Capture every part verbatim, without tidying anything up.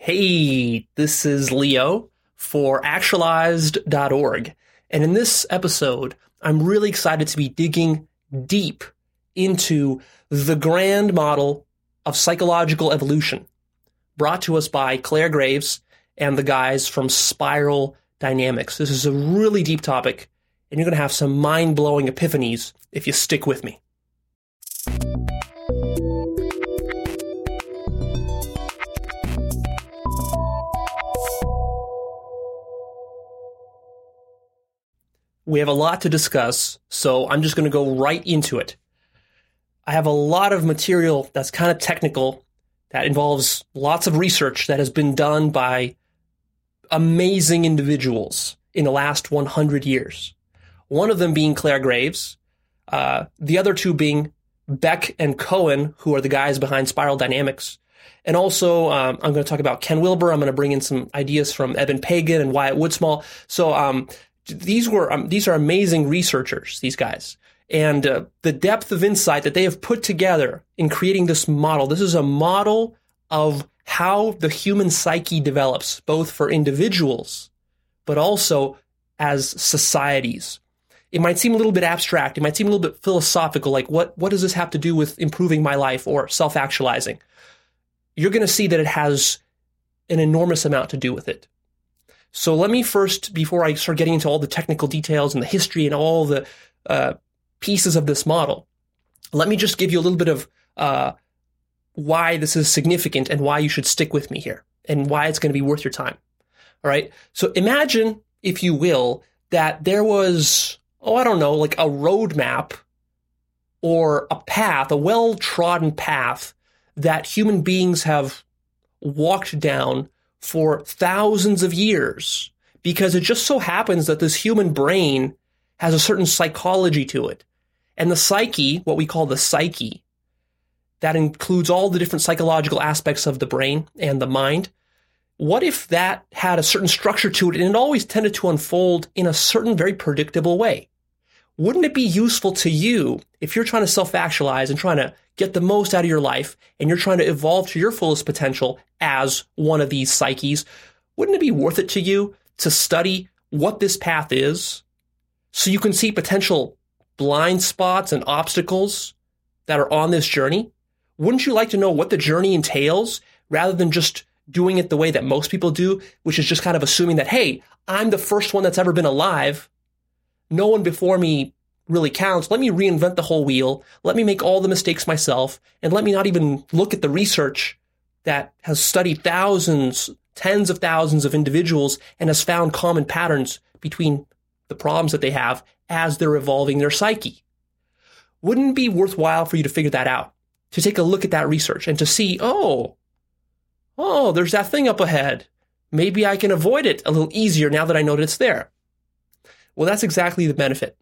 Hey, this is Leo for actualized dot org. And in this episode, I'm really excited to be digging deep into the grand model of psychological evolution brought to us by Clare Graves and the guys from Spiral Dynamics. This is a really deep topic, and you're going to have some mind-blowing epiphanies if you stick with me. We have a lot to discuss, so I'm just going to go right into it. I have a lot of material that's kind of technical, that involves lots of research that has been done by amazing individuals in the last one hundred years. One of them being Clare Graves, uh, the other two being Beck and Cohen, who are the guys behind Spiral Dynamics. And also, um, I'm going to talk about Ken Wilber. I'm going to bring in some ideas from Eben Pagan and Wyatt Woodsmall. So, um, These were um, these are amazing researchers, these guys, and uh, the depth of insight that they have put together in creating this model. This is a model of how the human psyche develops, both for individuals, but also as societies. It might seem a little bit abstract. It might seem a little bit philosophical, like what what does this have to do with improving my life or self-actualizing? You're going to see that it has an enormous amount to do with it. So let me first, before I start getting into all the technical details and the history and all the uh, pieces of this model, let me just give you a little bit of uh, why this is significant and why you should stick with me here and why it's going to be worth your time. All right. So imagine, if you will, that there was, oh, I don't know, like a roadmap or a path, a well-trodden path that human beings have walked down for thousands of years, because it just so happens that this human brain has a certain psychology to it. And the psyche, what we call the psyche, that includes all the different psychological aspects of the brain and the mind. What if that had a certain structure to it and it always tended to unfold in a certain very predictable way? Wouldn't it be useful to you if you're trying to self-actualize and trying to get the most out of your life and you're trying to evolve to your fullest potential as one of these psyches? Wouldn't it be worth it to you to study what this path is so you can see potential blind spots and obstacles that are on this journey? Wouldn't you like to know what the journey entails rather than just doing it the way that most people do, which is just kind of assuming that, hey, I'm the first one that's ever been alive. No one before me really counts. Let me reinvent the whole wheel. Let me make all the mistakes myself. And let me not even look at the research that has studied thousands, tens of thousands of individuals and has found common patterns between the problems that they have as they're evolving their psyche. Wouldn't it be worthwhile for you to figure that out, to take a look at that research and to see, oh, oh, there's that thing up ahead. Maybe I can avoid it a little easier now that I know that it's there. Well, that's exactly the benefit.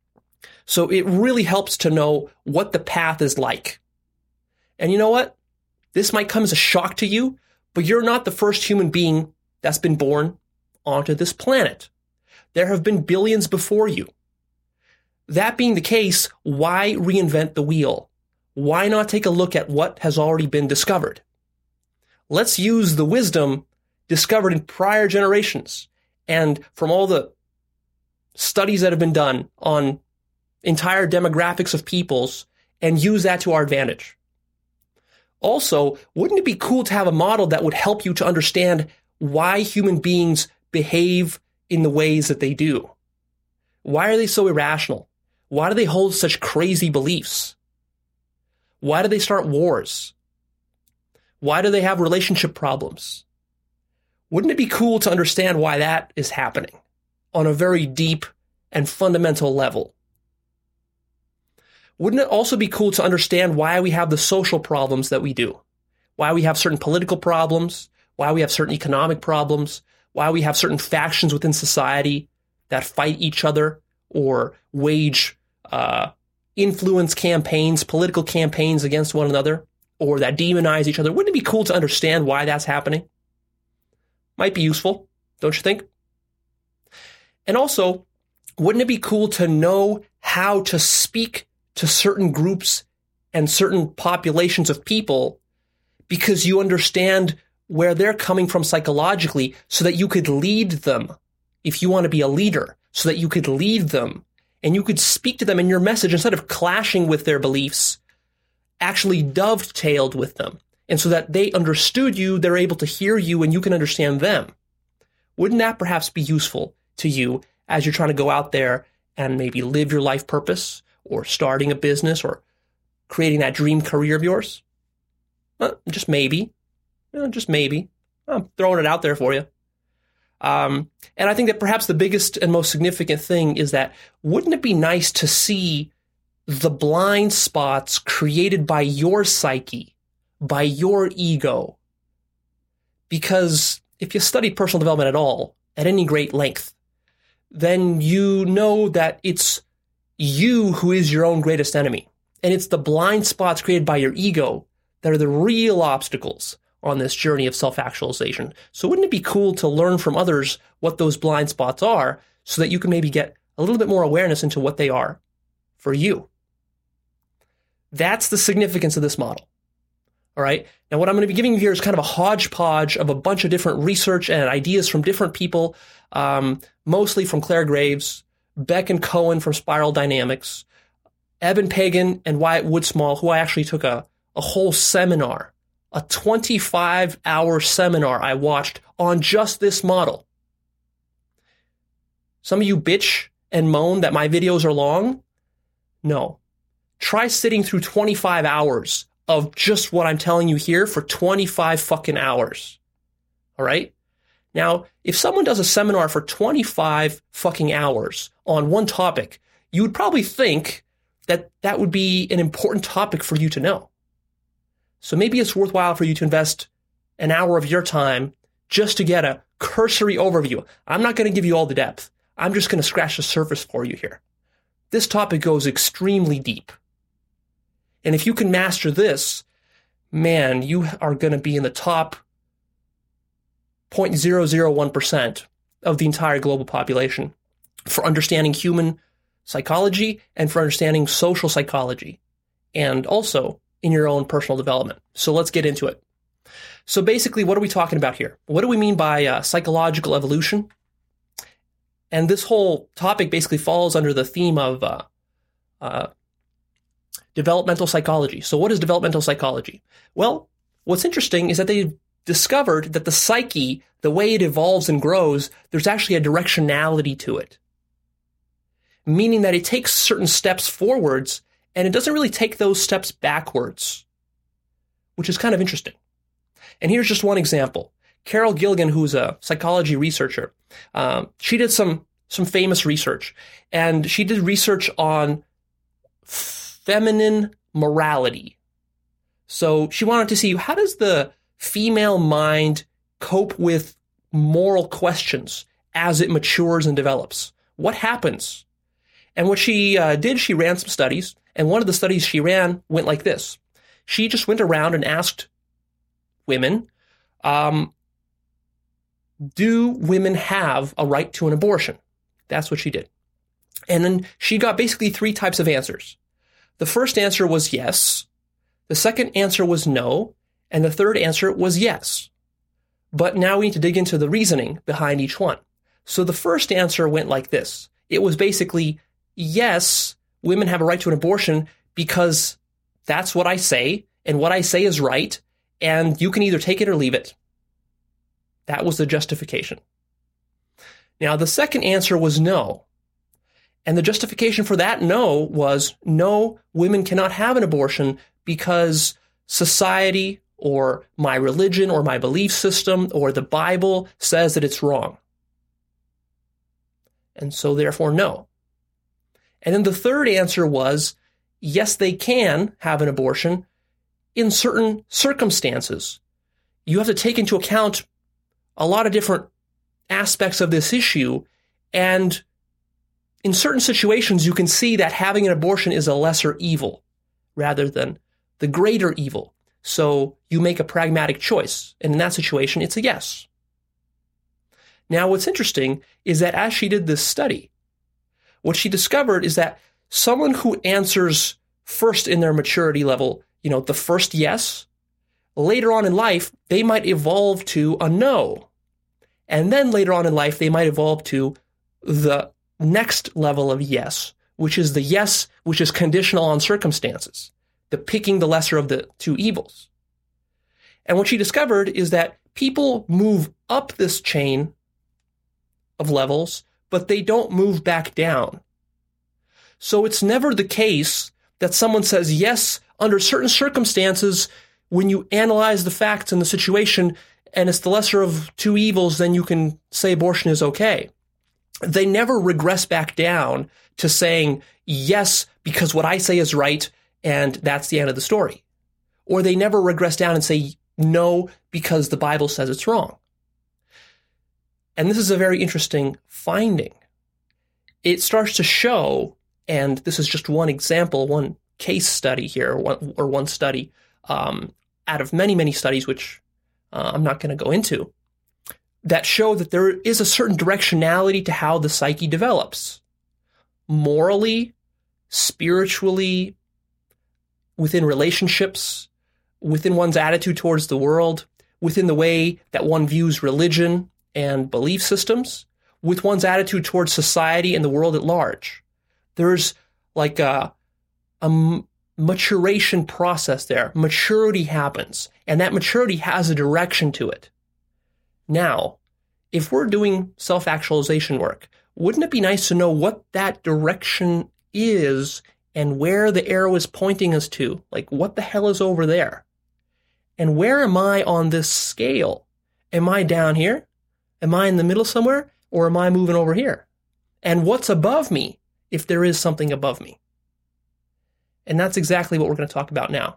So it really helps to know what the path is like. And you know what? This might come as a shock to you, but you're not the first human being that's been born onto this planet. There have been billions before you. That being the case, why reinvent the wheel? Why not take a look at what has already been discovered? Let's use the wisdom discovered in prior generations and from all the studies that have been done on entire demographics of peoples and use that to our advantage. Also, wouldn't it be cool to have a model that would help you to understand why human beings behave in the ways that they do? Why are they so irrational? Why do they hold such crazy beliefs? Why do they start wars? Why do they have relationship problems? Wouldn't it be cool to understand why that is happening on a very deep and fundamental level? Wouldn't it also be cool to understand why we have the social problems that we do? Why we have certain political problems, why we have certain economic problems, why we have certain factions within society that fight each other or wage uh, influence campaigns, political campaigns against one another, or that demonize each other. Wouldn't it be cool to understand why that's happening? Might be useful, don't you think? And also, wouldn't it be cool to know how to speak to certain groups and certain populations of people because you understand where they're coming from psychologically so that you could lead them. If you want to be a leader, so that you could lead them and you could speak to them in your message instead of clashing with their beliefs, actually dovetailed with them. And so that they understood you, they're able to hear you, and you can understand them. Wouldn't that perhaps be useful to you as you're trying to go out there and maybe live your life purpose, or starting a business, or creating that dream career of yours? Well, just maybe. Well, just maybe. I'm throwing it out there for you. Um, and I think that perhaps the biggest and most significant thing is that wouldn't it be nice to see the blind spots created by your psyche, by your ego? Because if you studied personal development at all, at any great length, then you know that it's you who is your own greatest enemy. And it's the blind spots created by your ego that are the real obstacles on this journey of self-actualization. So wouldn't it be cool to learn from others what those blind spots are so that you can maybe get a little bit more awareness into what they are for you? That's the significance of this model. All right. Now, what I'm going to be giving you here is kind of a hodgepodge of a bunch of different research and ideas from different people, um, mostly from Claire Graves, Beck and Cohen from Spiral Dynamics, Eben Pagan and Wyatt Woodsmall, who I actually took a, a whole seminar, a twenty-five hour seminar I watched on just this model. Some of you bitch and moan that my videos are long. No. Try sitting through twenty-five hours of just what I'm telling you here for twenty-five fucking hours. All right? Now, if someone does a seminar for twenty-five fucking hours on one topic, you would probably think that that would be an important topic for you to know. So maybe it's worthwhile for you to invest an hour of your time just to get a cursory overview. I'm not going to give you all the depth. I'm just going to scratch the surface for you here. This topic goes extremely deep. And if you can master this, man, you are going to be in the top zero point zero zero one percent of the entire global population for understanding human psychology and for understanding social psychology, and also in your own personal development. So let's get into it. So basically, what are we talking about here? What do we mean by uh, psychological evolution? And this whole topic basically falls under the theme of uh, uh, developmental psychology. So what is developmental psychology? Well, what's interesting is that they discovered that the psyche, the way it evolves and grows, there's actually a directionality to it. Meaning that it takes certain steps forwards and it doesn't really take those steps backwards, which is kind of interesting. And here's just one example. Carol Gilligan, who's a psychology researcher, um, she did some, some famous research, and she did research on feminine morality. So she wanted to see, how does the female mind cope with moral questions as it matures and develops? What happens? And what she uh, did, she ran some studies, and one of the studies she ran went like this. She just went around and asked women, um, do women have a right to an abortion? That's what she did. And then she got basically three types of answers. The first answer was yes. The second answer was no. And the third answer was yes. But now we need to dig into the reasoning behind each one. So the first answer went like this. It was basically, yes, women have a right to an abortion because that's what I say, and what I say is right, and you can either take it or leave it. That was the justification. Now, the second answer was no. And the justification for that no was, no, women cannot have an abortion because society or my religion or my belief system or the Bible says that it's wrong. And so therefore, no. And then the third answer was, yes, they can have an abortion in certain circumstances. You have to take into account a lot of different aspects of this issue, and in certain situations, you can see that having an abortion is a lesser evil rather than the greater evil. So you make a pragmatic choice, and in that situation, it's a yes. Now, what's interesting is that as she did this study, what she discovered is that someone who answers first in their maturity level, you know, the first yes, later on in life, they might evolve to a no. And then later on in life, they might evolve to the next level of yes, which is the yes, which is conditional on circumstances, the picking the lesser of the two evils. And what she discovered is that people move up this chain of levels, but they don't move back down. So it's never the case that someone says yes under certain circumstances when you analyze the facts in the situation and it's the lesser of two evils, then you can say abortion is okay. They never regress back down to saying yes because what I say is right and that's the end of the story. Or they never regress down and say no because the Bible says it's wrong. And this is a very interesting finding. It starts to show, and this is just one example, one case study here, or one, or one study um, out of many, many studies, which uh, I'm not going to go into, that show that there is a certain directionality to how the psyche develops. Morally, spiritually, within relationships, within one's attitude towards the world, within the way that one views religion and belief systems, with one's attitude towards society and the world at large. There's like a, a maturation process there. Maturity happens, and that maturity has a direction to it. Now, if we're doing self-actualization work, wouldn't it be nice to know what that direction is and where the arrow is pointing us to? Like, what the hell is over there? And where am I on this scale? Am I down here? Am I in the middle somewhere? Or am I moving over here? And what's above me, if there is something above me? And that's exactly what we're going to talk about now.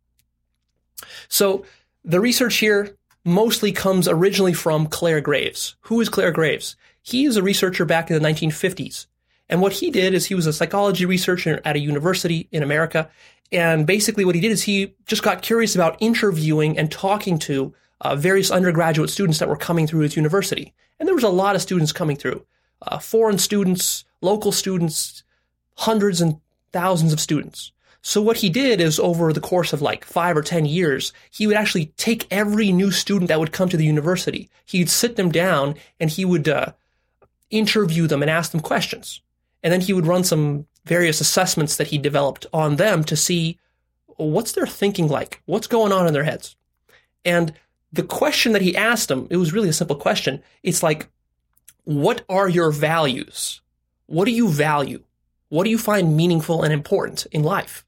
So the research here mostly comes originally from Clare Graves. Who is Clare Graves? He is a researcher back in the nineteen fifties. And what he did is he was a psychology researcher at a university in America. And basically what he did is he just got curious about interviewing and talking to uh, various undergraduate students that were coming through his university. And there was a lot of students coming through, uh, foreign students, local students, hundreds and thousands of students. So what he did is over the course of like five or ten years, he would actually take every new student that would come to the university. He'd sit them down and he would uh, interview them and ask them questions. And then he would run some various assessments that he developed on them to see what's their thinking like, what's going on in their heads. And the question that he asked them, it was really a simple question. It's like, what are your values? What do you value? What do you find meaningful and important in life?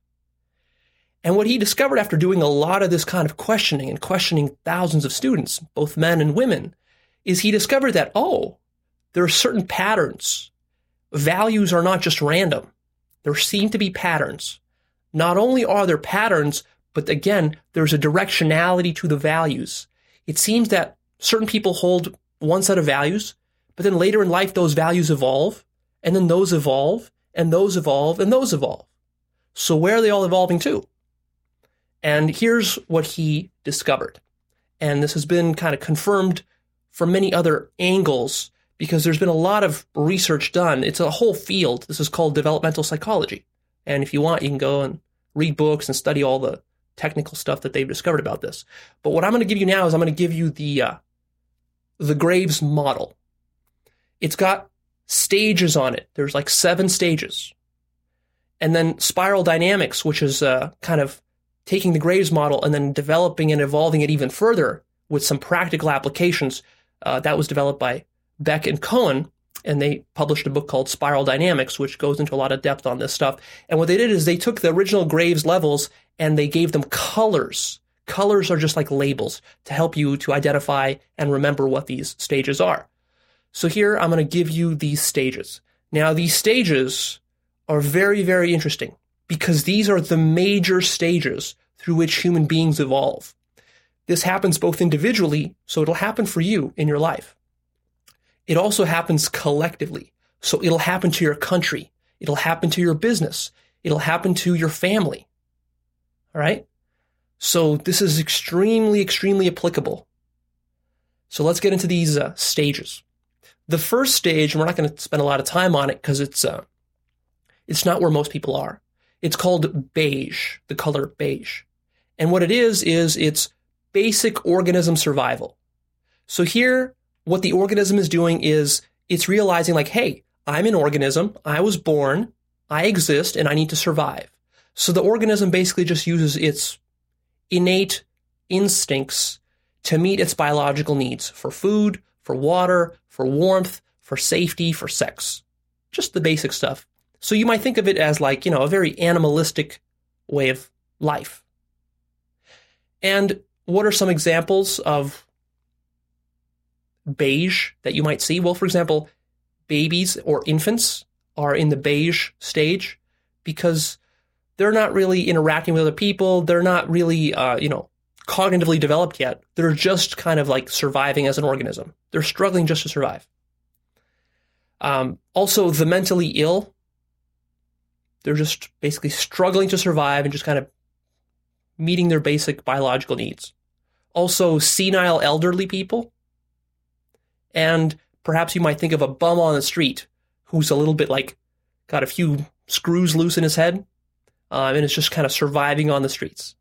And what he discovered after doing a lot of this kind of questioning and questioning thousands of students, both men and women, is he discovered that, oh, there are certain patterns. Values are not just random. There seem to be patterns. Not only are there patterns, but again, there's a directionality to the values. It seems that certain people hold one set of values, but then later in life, those values evolve, and then those evolve, and those evolve, and those evolve. So where are they all evolving to? And here's what he discovered. And this has been kind of confirmed from many other angles because there's been a lot of research done. It's a whole field. This is called developmental psychology. And if you want, you can go and read books and study all the technical stuff that they've discovered about this. But what I'm going to give you now is I'm going to give you the uh, the Graves model. It's got stages on it. There's like seven stages. And then spiral dynamics, which is uh, kind of taking the Graves model and then developing and evolving it even further with some practical applications. Uh, that was developed by Beck and Cohen, and they published a book called Spiral Dynamics, which goes into a lot of depth on this stuff. And what they did is they took the original Graves levels and they gave them colors. Colors are just like labels to help you to identify and remember what these stages are. So here I'm going to give you these stages. Now, these stages are very, very interesting because these are the major stages through which human beings evolve. This happens both individually, so it'll happen for you in your life. It also happens collectively, so it'll happen to your country. It'll happen to your business. It'll happen to your family. All right? So this is extremely, extremely applicable. So let's get into these uh, stages. The first stage, and we're not going to spend a lot of time on it because it's uh, it's not where most people are. It's called beige, the color beige. And what it is, is it's basic organism survival. So here, what the organism is doing is it's realizing like, hey, I'm an organism, I was born, I exist, and I need to survive. So the organism basically just uses its innate instincts to meet its biological needs for food, for water, for warmth, for safety, for sex. Just the basic stuff. So you might think of it as like, you know, a very animalistic way of life. And what are some examples of beige that you might see? Well, for example, babies or infants are in the beige stage because they're not really interacting with other people. They're not really, uh, you know, cognitively developed yet. They're just kind of like surviving as an organism. They're struggling just to survive. Um, also, the mentally ill, they're just basically struggling to survive and just kind of meeting their basic biological needs. Also, senile elderly people. And perhaps you might think of a bum on the street who's a little bit like got a few screws loose in his head uh, and is just kind of surviving on the streets.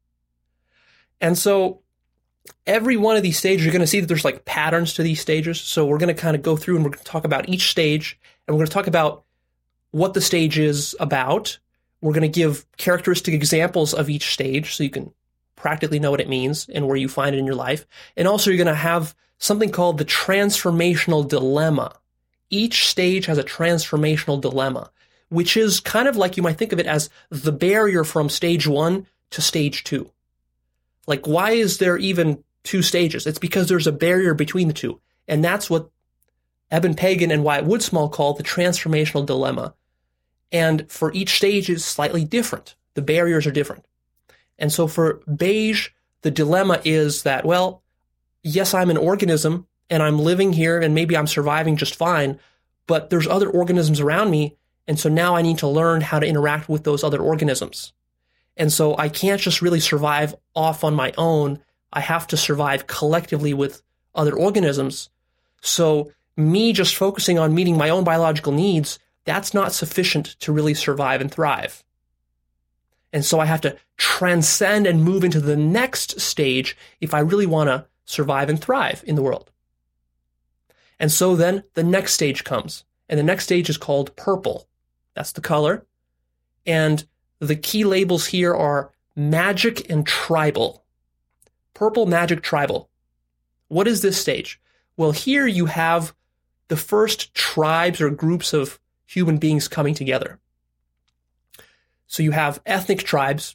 And so every one of these stages, you're going to see that there's like patterns to these stages. So we're going to kind of go through and we're going to talk about each stage, and we're going to talk about what the stage is about. We're going to give characteristic examples of each stage so you can practically know what it means and where you find it in your life. And also you're going to have something called the transformational dilemma. Each stage has a transformational dilemma, which is kind of like you might think of it as the barrier from stage one to stage two. Like, why is there even two stages? It's because there's a barrier between the two. And that's what Eben Pagan and Wyatt Woodsmall call the transformational dilemma. And for each stage is slightly different. The barriers are different. And so for beige, the dilemma is that, well, yes, I'm an organism and I'm living here and maybe I'm surviving just fine, but there's other organisms around me. And so now I need to learn how to interact with those other organisms. And so I can't just really survive off on my own. I have to survive collectively with other organisms. So me just focusing on meeting my own biological needs, that's not sufficient to really survive and thrive. And so I have to transcend and move into the next stage if I really want to survive and thrive in the world. And so then the next stage comes. And the next stage is called purple. That's the color. And the key labels here are magic and tribal. Purple, magic, tribal. What is this stage? Well, here you have the first tribes or groups of human beings coming together. So you have ethnic tribes.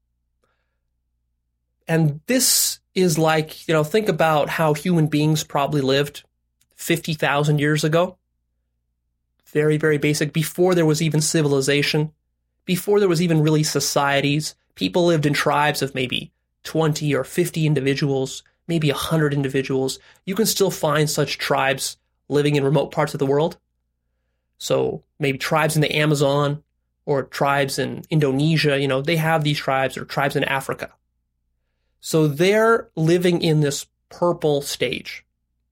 And this is like, you know, think about how human beings probably lived fifty thousand years ago. Very, very basic. Before there was even civilization. Before there was even really societies, people lived in tribes of maybe twenty or fifty individuals, maybe one hundred individuals. You can still find such tribes living in remote parts of the world. So maybe tribes in the Amazon or tribes in Indonesia, you know, they have these tribes, or tribes in Africa. So they're living in this purple stage.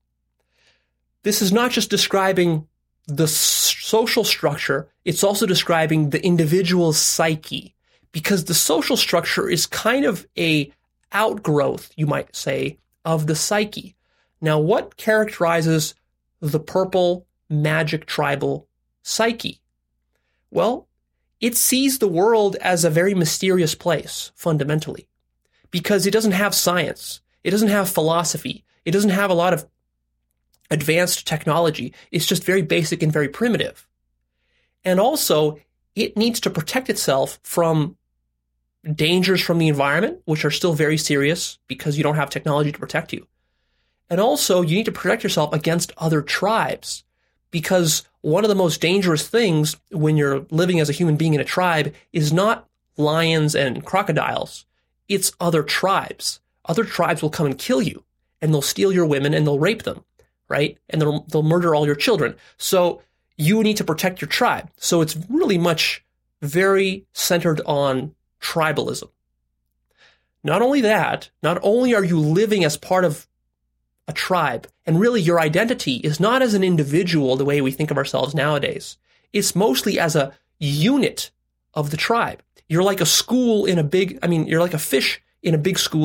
This is not just describing the social structure, it's also describing the individual's psyche, because the social structure is kind of a outgrowth, you might say, of the psyche. Now, what characterizes the purple magic tribal psyche? Well, it sees the world as a very mysterious place, fundamentally, because it doesn't have science, it doesn't have philosophy, it doesn't have a lot of advanced technology. It's just very basic and very primitive. And also, it needs to protect itself from dangers from the environment, which are still very serious because you don't have technology to protect you. And also, you need to protect yourself against other tribes, because one of the most dangerous things when you're living as a human being in a tribe is not lions and crocodiles. It's other tribes. Other tribes will come and kill you, and they'll steal your women and they'll rape them. Right? And they'll, they'll murder all your children. So you need to protect your tribe. So it's really much very centered on tribalism. Not only that, not only are you living as part of a tribe, and really your identity is not as an individual the way we think of ourselves nowadays. It's mostly as a unit of the tribe. You're like a school in a big, I mean, you're like a fish in a big school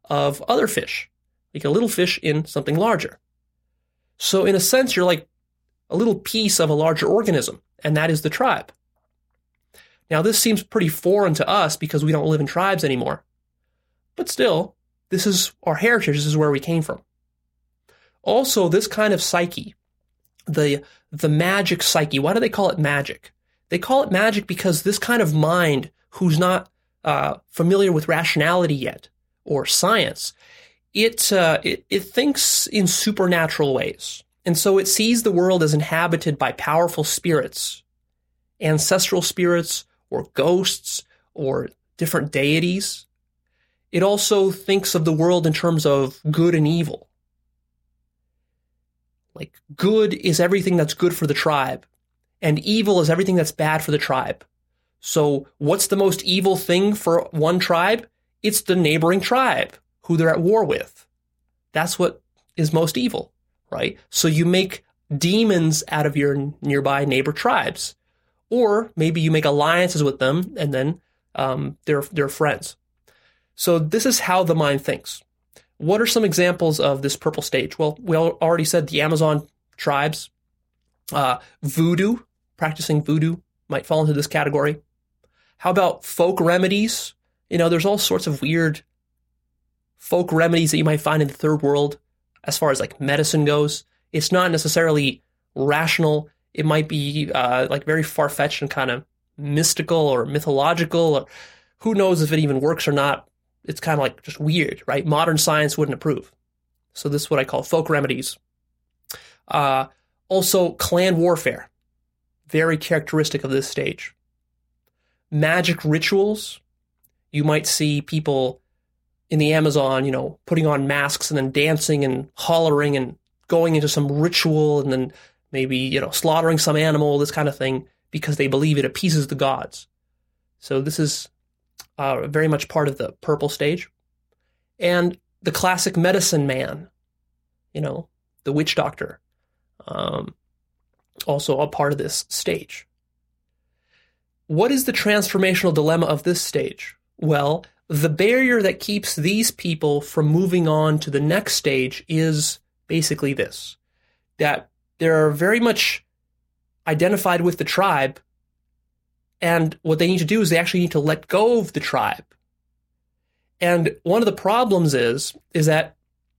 of other fish, like a little fish in something larger. So in a sense, you're like a little piece of a larger organism, and that is the tribe. Now, this seems pretty foreign to us because we don't live in tribes anymore. But still, this is our heritage. This is where we came from. Also, this kind of psyche, the, the magic psyche, why do they call it magic? They call it magic because this kind of mind who's not uh, familiar with rationality yet or science, it, uh, it, it thinks in supernatural ways. And so it sees the world as inhabited by powerful spirits, ancestral spirits, or ghosts, or different deities. It also thinks of the world in terms of good and evil. Like, good is everything that's good for the tribe, and evil is everything that's bad for the tribe. So what's the most evil thing for one tribe? It's the neighboring tribe, who they're at war with. That's what is most evil, right? So you make demons out of your nearby neighbor tribes. Or maybe you make alliances with them, and then um, they're they're friends. So this is how the mind thinks. What are some examples of this purple stage? Well, we already said the Amazon tribes. Uh, voodoo, practicing voodoo might fall into this category. How about folk remedies? You know, there's all sorts of weird folk remedies that you might find in the third world as far as like medicine goes. It's not necessarily rational. It might be uh, like very far-fetched and kind of mystical or mythological, or who knows if it even works or not. It's kind of like just weird, right? Modern science wouldn't approve. So this is what I call folk remedies. Uh, also, clan warfare, very characteristic of this stage. Magic rituals. You might see people in the Amazon, you know, putting on masks and then dancing and hollering and going into some ritual and then maybe, you know, slaughtering some animal, this kind of thing, because they believe it appeases the gods. So this is uh, very much part of the purple stage. And the classic medicine man, you know, the witch doctor, um, also a part of this stage. What is the transformational dilemma of this stage? Well, the barrier that keeps these people from moving on to the next stage is basically this, that they're very much identified with the tribe, and what they need to do is they actually need to let go of the tribe. And one of the problems is, is that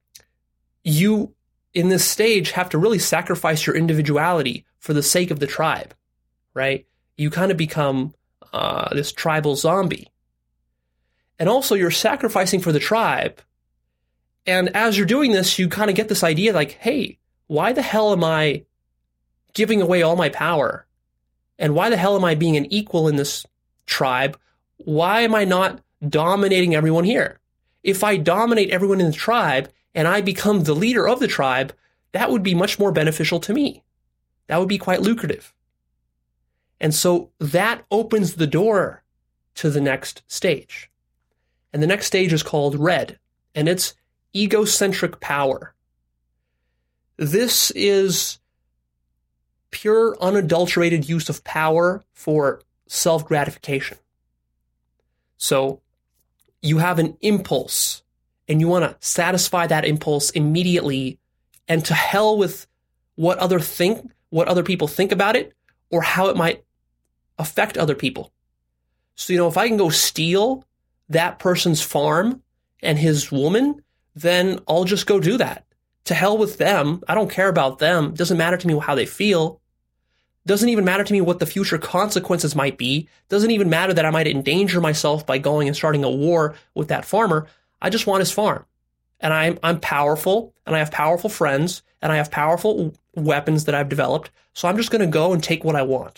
you, in this stage, have to really sacrifice your individuality for the sake of the tribe, right? You kind of become uh, this tribal zombie. And also, you're sacrificing for the tribe. And as you're doing this, you kind of get this idea like, hey, why the hell am I giving away all my power? And why the hell am I being an equal in this tribe? Why am I not dominating everyone here? If I dominate everyone in the tribe and I become the leader of the tribe, that would be much more beneficial to me. That would be quite lucrative. And so that opens the door to the next stage. And the next stage is called red, and it's egocentric power. This is pure, unadulterated use of power for self-gratification. So you have an impulse, and you want to satisfy that impulse immediately, and to hell with what other think, what other people think about it, or how it might affect other people. So, you know, if I can go steal that person's farm and his woman, then I'll just go do that. To hell with them. I don't care about them. It doesn't matter to me how they feel. It doesn't even matter to me what the future consequences might be. It doesn't even matter that I might endanger myself by going and starting a war with that farmer. I just want his farm. And I'm, I'm powerful, and I have powerful friends, and I have powerful weapons that I've developed. So I'm just going to go and take what I want.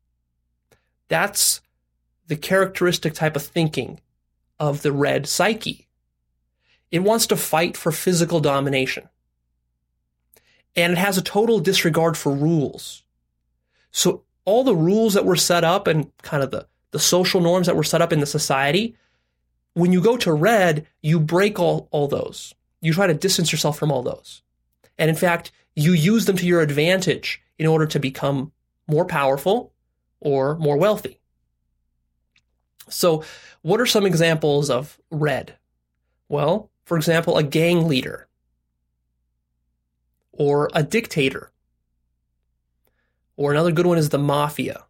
That's the characteristic type of thinking of the red psyche. It wants to fight for physical domination. And it has a total disregard for rules. So all the rules that were set up and kind of the, the social norms that were set up in the society, when you go to red, you break all, all those. You try to distance yourself from all those. And in fact, you use them to your advantage in order to become more powerful or more wealthy. So what are some examples of red? Well, For example, a gang leader or a dictator. Or another good one is the mafia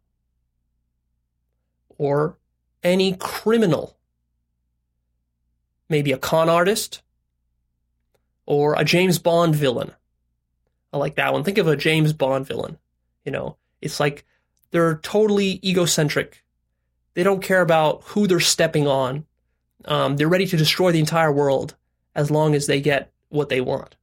or any criminal, maybe a con artist or a James Bond villain. I like that one. Think of a James Bond villain. You know, it's like they're totally egocentric. They don't care about who they're stepping on. Um, they're ready to destroy the entire world as long as they get what they want.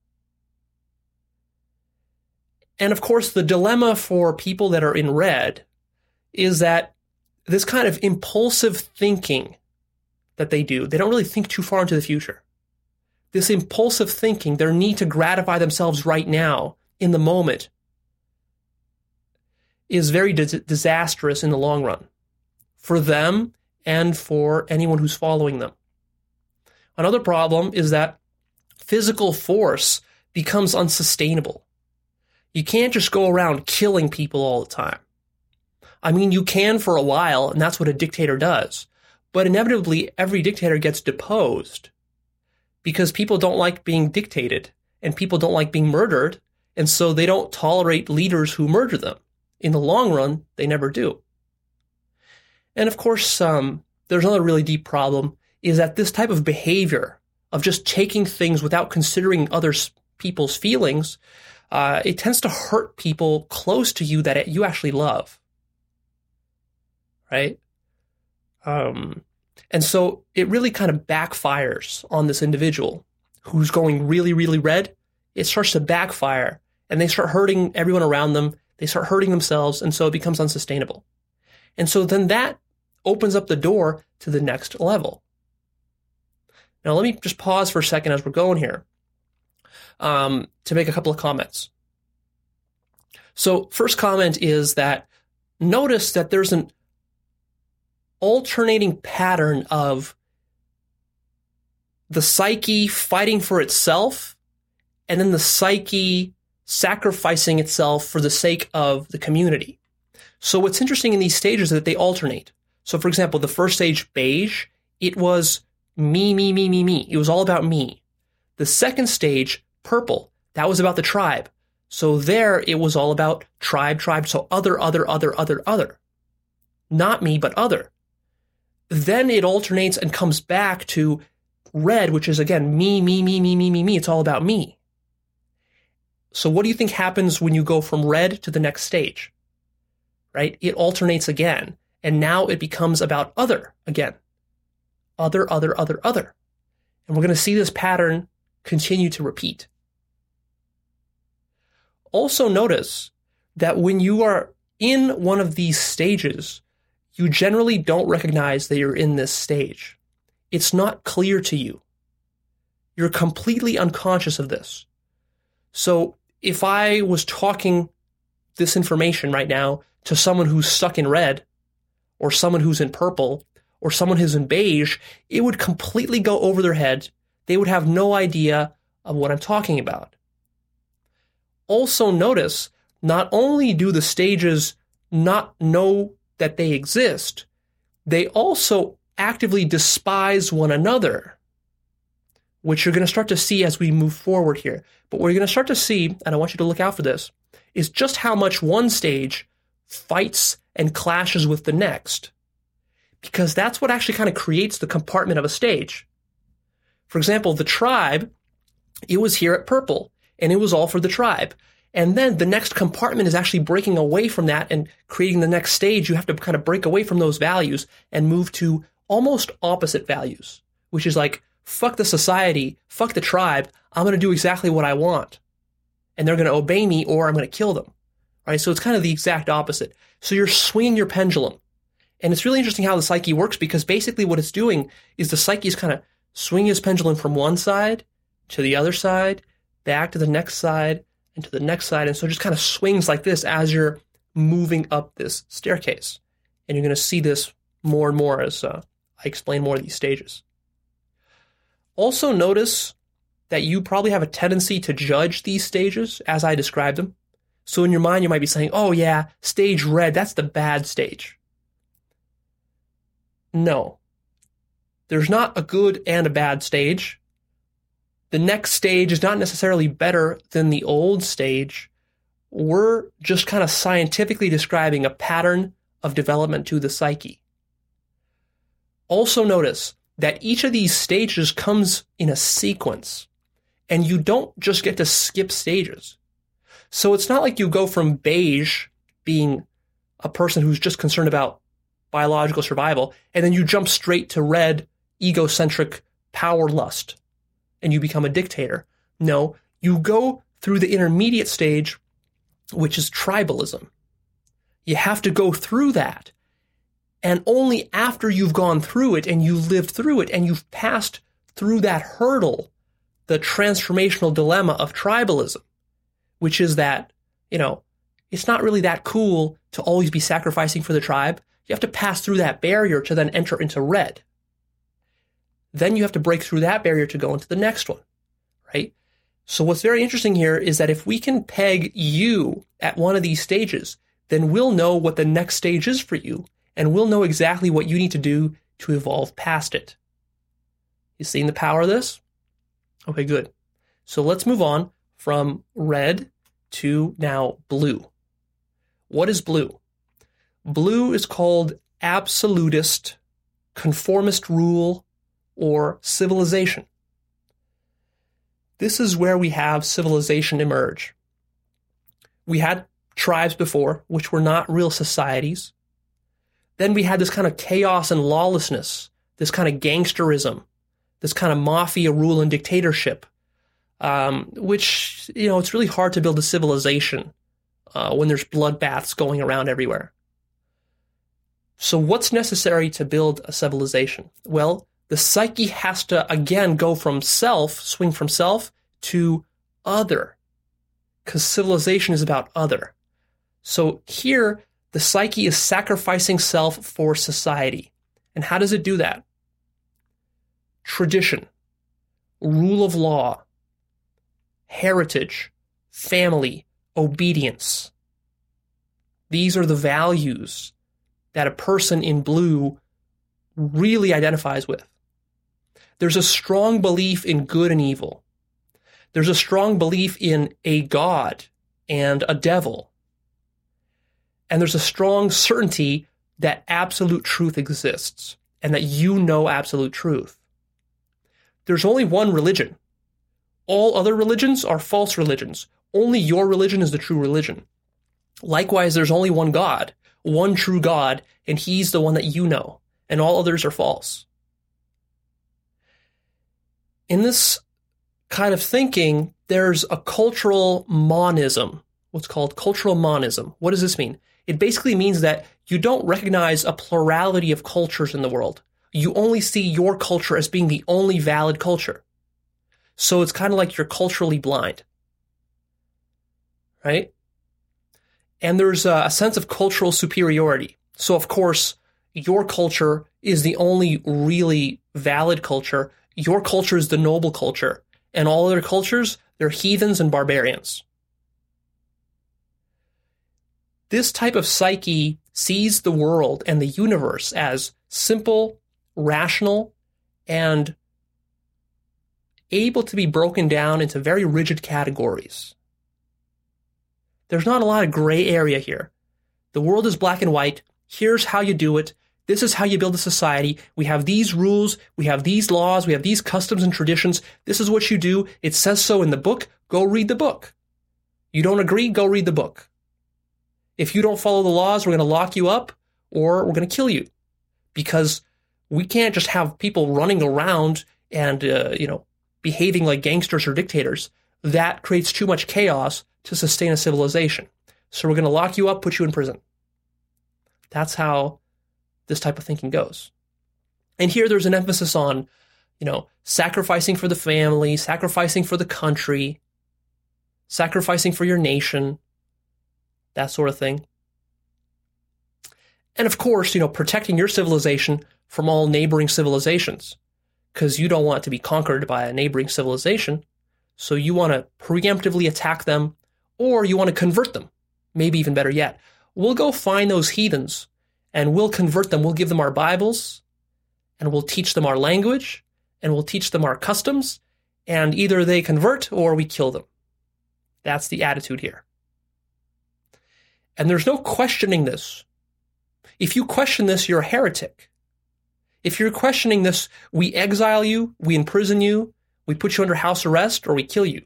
And of course, the dilemma for people that are in red is that this kind of impulsive thinking that they do, they don't really think too far into the future. This impulsive thinking, their need to gratify themselves right now, in the moment, is very dis- disastrous in the long run for them and for anyone who's following them. Another problem is that physical force becomes unsustainable. You can't just go around killing people all the time. I mean, you can for a while, and that's what a dictator does. But inevitably, every dictator gets deposed because people don't like being dictated and people don't like being murdered, and so they don't tolerate leaders who murder them. In the long run, they never do. And of course, um, there's another really deep problem, is that this type of behavior of just taking things without considering other people's feelings, uh, it tends to hurt people close to you that you actually love. Right? Um, and so it really kind of backfires on this individual who's going really, really red. It starts to backfire and they start hurting everyone around them. They start hurting themselves. And so it becomes unsustainable. And so then that opens up the door to the next level. Now, let me just pause for a second as we're going here um, to make a couple of comments. So first comment is that notice that there's an alternating pattern of the psyche fighting for itself and then the psyche sacrificing itself for the sake of the community. So what's interesting in these stages is that they alternate. So for example, the first stage, beige, it was me, me, me, me, me. It was all about me. The second stage, purple, that was about the tribe. So there it was all about tribe, tribe, so other, other, other, other, other. Not me, but other. Then it alternates and comes back to red, which is, again, me, me, me, me, me, me, me. It's all about me. So what do you think happens when you go from red to the next stage? Right? It alternates again. And now it becomes about other again. Other, other, other, other. And we're going to see this pattern continue to repeat. Also notice that when you are in one of these stages, you generally don't recognize that you're in this stage. It's not clear to you. You're completely unconscious of this. So if I was talking this information right now to someone who's stuck in red, or someone who's in purple, or someone who's in beige, it would completely go over their head. They would have no idea of what I'm talking about. Also notice, not only do the stages not know that they exist, they also actively despise one another, which you're going to start to see as we move forward here. But what you're going to start to see, and I want you to look out for this, is just how much one stage fights and clashes with the next, because that's what actually kind of creates the compartment of a stage. For example, the tribe, it was here at purple, and it was all for the tribe. And then the next compartment is actually breaking away from that and creating the next stage. You have to kind of break away from those values and move to almost opposite values, which is like, fuck the society, fuck the tribe, I'm going to do exactly what I want. And they're going to obey me or I'm going to kill them. Right? So it's kind of the exact opposite. So you're swinging your pendulum. And it's really interesting how the psyche works, because basically what it's doing is the psyche is kind of swinging its pendulum from one side to the other side, back to the next side, and to the next side. And so it just kind of swings like this as you're moving up this staircase. And you're going to see this more and more as uh, I explain more of these stages. Also notice that you probably have a tendency to judge these stages as I describe them. So in your mind, you might be saying, oh yeah, stage red, that's the bad stage. No. There's not a good and a bad stage. the next stage is not necessarily better than the old stage. We're just kind of scientifically describing a pattern of development to the psyche. Also notice that each of these stages comes in a sequence, and you don't just get to skip stages. So it's not like you go from beige, being a person who's just concerned about biological survival, and then you jump straight to red, egocentric power lust, and you become a dictator. No, you go through the intermediate stage, which is tribalism. You have to go through that. And only after you've gone through it and you lived through it and you've passed through that hurdle, the transformational dilemma of tribalism, which is that, you know, it's not really that cool to always be sacrificing for the tribe. You have to pass through that barrier to then enter into red. Then you have to break through that barrier to go into the next one, right? So what's very interesting here is that if we can peg you at one of these stages, then we'll know what the next stage is for you, and we'll know exactly what you need to do to evolve past it. You seeing the power of this? Okay, good. So let's move on from red to now blue. What is blue? Blue is called absolutist, conformist rule, or civilization. This is where we have civilization emerge. We had tribes before, which were not real societies. Then we had this kind of chaos and lawlessness, this kind of gangsterism, this kind of mafia rule and dictatorship, um, which, you know, it's really hard to build a civilization uh, when there's bloodbaths going around everywhere. So what's necessary to build a civilization? Well, the psyche has to, again, go from self, swing from self to other, because civilization is about other. So here, the psyche is sacrificing self for society. And how does it do that? Tradition, rule of law, heritage, family, obedience. These are the values that a person in blue really identifies with. There's a strong belief in good and evil. There's a strong belief in a God and a devil. And there's a strong certainty that absolute truth exists and that you know absolute truth. There's only one religion. All other religions are false religions. Only your religion is the true religion. Likewise, there's only one God, one true God, and he's the one that you know, and all others are false. In this kind of thinking, there's a cultural monism, what's called cultural monism. What does this mean? It basically means that you don't recognize a plurality of cultures in the world. You only see your culture as being the only valid culture. So it's kind of like you're culturally blind, right? And there's a sense of cultural superiority. So, of course, your culture is the only really valid culture. Your culture is the noble culture. And all other cultures, they're heathens and barbarians. This type of psyche sees the world and the universe as simple, rational, and able to be broken down into very rigid categories. There's not a lot of gray area here. The world is black and white. Here's how you do it. This is how you build a society. We have these rules. We have these laws. We have these customs and traditions. This is what you do. It says so in the book. Go read the book. You don't agree? Go read the book. If you don't follow the laws, we're going to lock you up or we're going to kill you, because we can't just have people running around and, uh, you know, behaving like gangsters or dictators. That creates too much chaos to sustain a civilization. So we're going to lock you up, put you in prison. That's how this type of thinking goes. And here there's an emphasis on, you know, sacrificing for the family, sacrificing for the country, sacrificing for your nation, that sort of thing. And of course, you know, protecting your civilization from all neighboring civilizations, because you don't want it to be conquered by a neighboring civilization. So you want to preemptively attack them, or you want to convert them. Maybe even better yet, we'll go find those heathens and we'll convert them. We'll give them our Bibles and we'll teach them our language and we'll teach them our customs. and either they convert or we kill them. That's the attitude here. And there's no questioning this. If you question this, you're a heretic. If you're questioning this, we exile you, we imprison you, we put you under house arrest, or we kill you.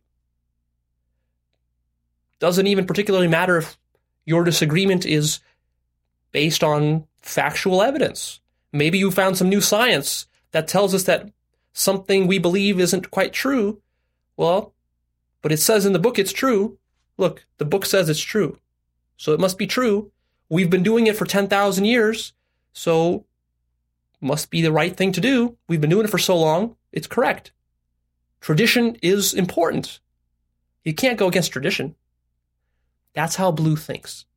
Doesn't even particularly matter if your disagreement is based on factual evidence. Maybe you found some new science that tells us that something we believe isn't quite true. Well, but it says in the book it's true. Look, the book says it's true. So it must be true. We've been doing it for ten thousand years, so must be the right thing to do. We've been doing it for so long, it's correct. Tradition is important. You can't go against tradition. That's how blue thinks.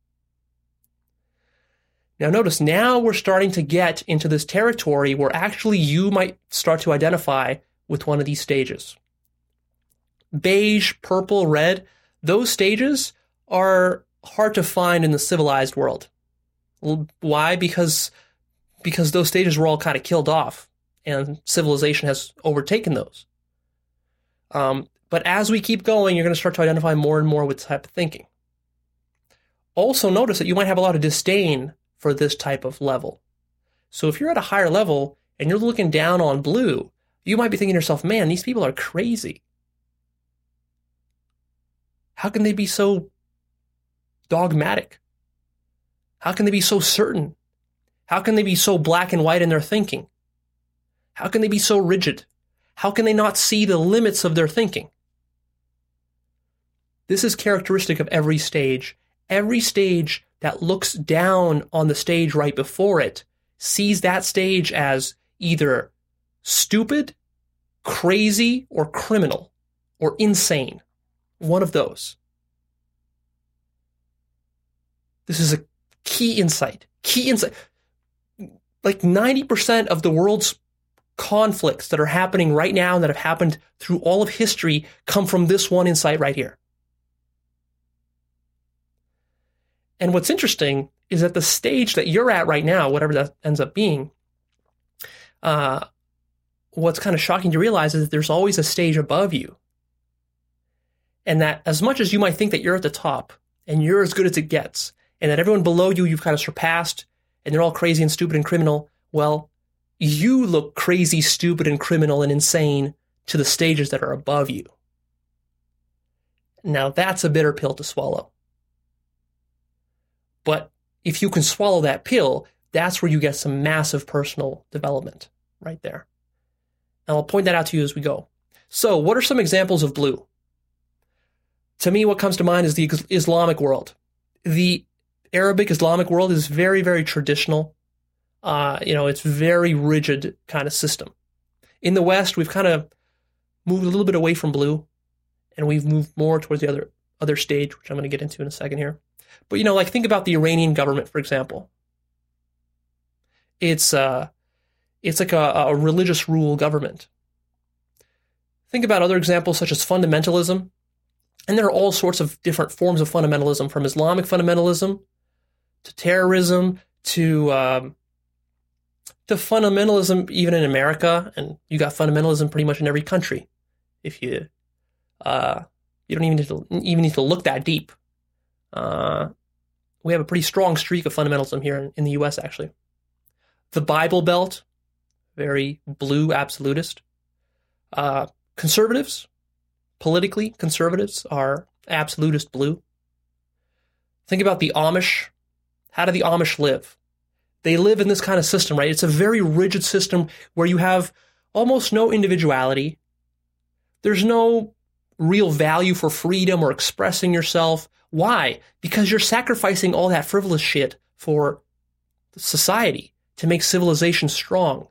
Now notice, now we're starting to get into this territory where actually you might start to identify with one of these stages. Beige, purple, red, those stages are hard to find in the civilized world. Why? Because, because those stages were all kind of killed off and civilization has overtaken those. Um, but as we keep going, you're going to start to identify more and more with this type of thinking. Also notice that you might have a lot of disdain for this type of level. So if you're at a higher level and you're looking down on blue, you might be thinking to yourself, man, these people are crazy. How can they be so dogmatic? How can they be so certain? How can they be so black and white in their thinking? How can they be so rigid? How can they not see the limits of their thinking? This is characteristic of every stage. Every stage that looks down on the stage right before it sees that stage as either stupid, crazy, or criminal, or insane. One of those. This is a key insight. Key insight. Like ninety percent of the world's conflicts that are happening right now and that have happened through all of history come from this one insight right here. And what's interesting is that the stage that you're at right now, whatever that ends up being, uh, what's kind of shocking to realize is that there's always a stage above you. And that as much as you might think that you're at the top and you're as good as it gets, and that everyone below you you've kind of surpassed, and they're all crazy and stupid and criminal, well, you look crazy, stupid, and criminal and insane to the stages that are above you. Now that's a bitter pill to swallow. But if you can swallow that pill, that's where you get some massive personal development right there. And I'll point that out to you as we go. So what are some examples of blue? To me, what comes to mind is the Islamic world. The Arabic Islamic world is very, very traditional. Uh, you know, it's very rigid kind of system. In the West, we've kind of moved a little bit away from blue, and we've moved more towards the other other stage, which I'm going to get into in a second here. But, you know, like think about the Iranian government, for example. It's uh, it's like a, a religious rule government. Think about other examples such as fundamentalism. And there are all sorts of different forms of fundamentalism, from Islamic fundamentalism to terrorism to um, to fundamentalism even in America. And you got fundamentalism pretty much in every country. If you uh, you don't even need to even need to look that deep. Uh, we have a pretty strong streak of fundamentalism here in, in the U S, actually. The Bible Belt, very blue absolutist. Uh, conservatives, politically, conservatives are absolutist blue. Think about the Amish. How do the Amish live? They live in this kind of system, right? It's a very rigid system where you have almost no individuality. There's no real value for freedom or expressing yourself. Why? Because you're sacrificing all that frivolous shit for society to make civilization strong.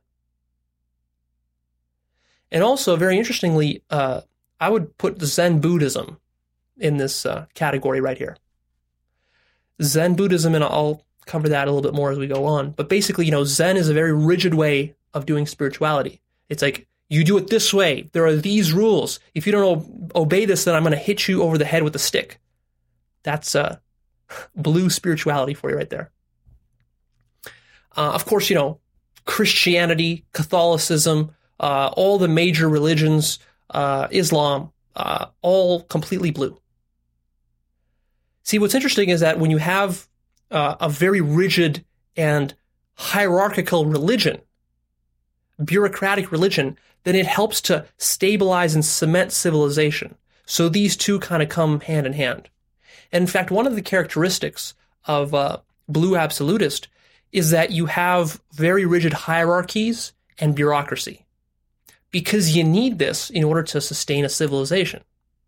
And also, very interestingly, uh, I would put Zen Buddhism in this uh, category right here. Zen Buddhism, and I'll cover that a little bit more as we go on. But basically, you know, Zen is a very rigid way of doing spirituality. It's like, you do it this way. There are these rules. If you don't o- obey this, then I'm going to hit you over the head with a stick. That's uh, blue spirituality for you right there. Uh, of course, you know, Christianity, Catholicism, uh, all the major religions, uh, Islam, uh, all completely blue. See, what's interesting is that when you have uh, a very rigid and hierarchical religion, bureaucratic religion, then it helps to stabilize and cement civilization. So these two kind of come hand in hand. And in fact, one of the characteristics of uh, blue absolutist is that you have very rigid hierarchies and bureaucracy, because you need this in order to sustain a civilization.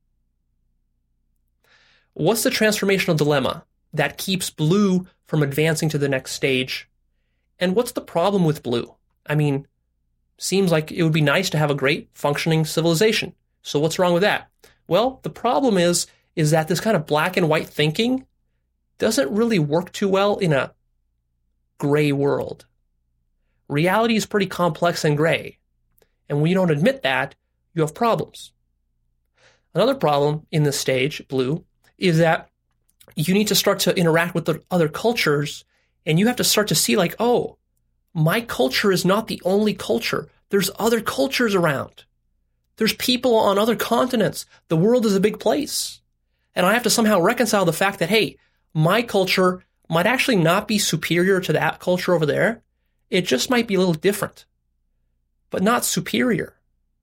What's the transformational dilemma that keeps blue from advancing to the next stage? And what's the problem with blue? I mean, seems like it would be nice to have a great functioning civilization. So what's wrong with that? Well, the problem is, is that this kind of black and white thinking doesn't really work too well in a gray world. Reality is pretty complex and gray. And when you don't admit that, you have problems. Another problem in this stage, blue, is that you need to start to interact with the other cultures, and you have to start to see like, oh, my culture is not the only culture. There's other cultures around. There's people on other continents. The world is a big place. And I have to somehow reconcile the fact that, hey, my culture might actually not be superior to that culture over there. It just might be a little different, but not superior.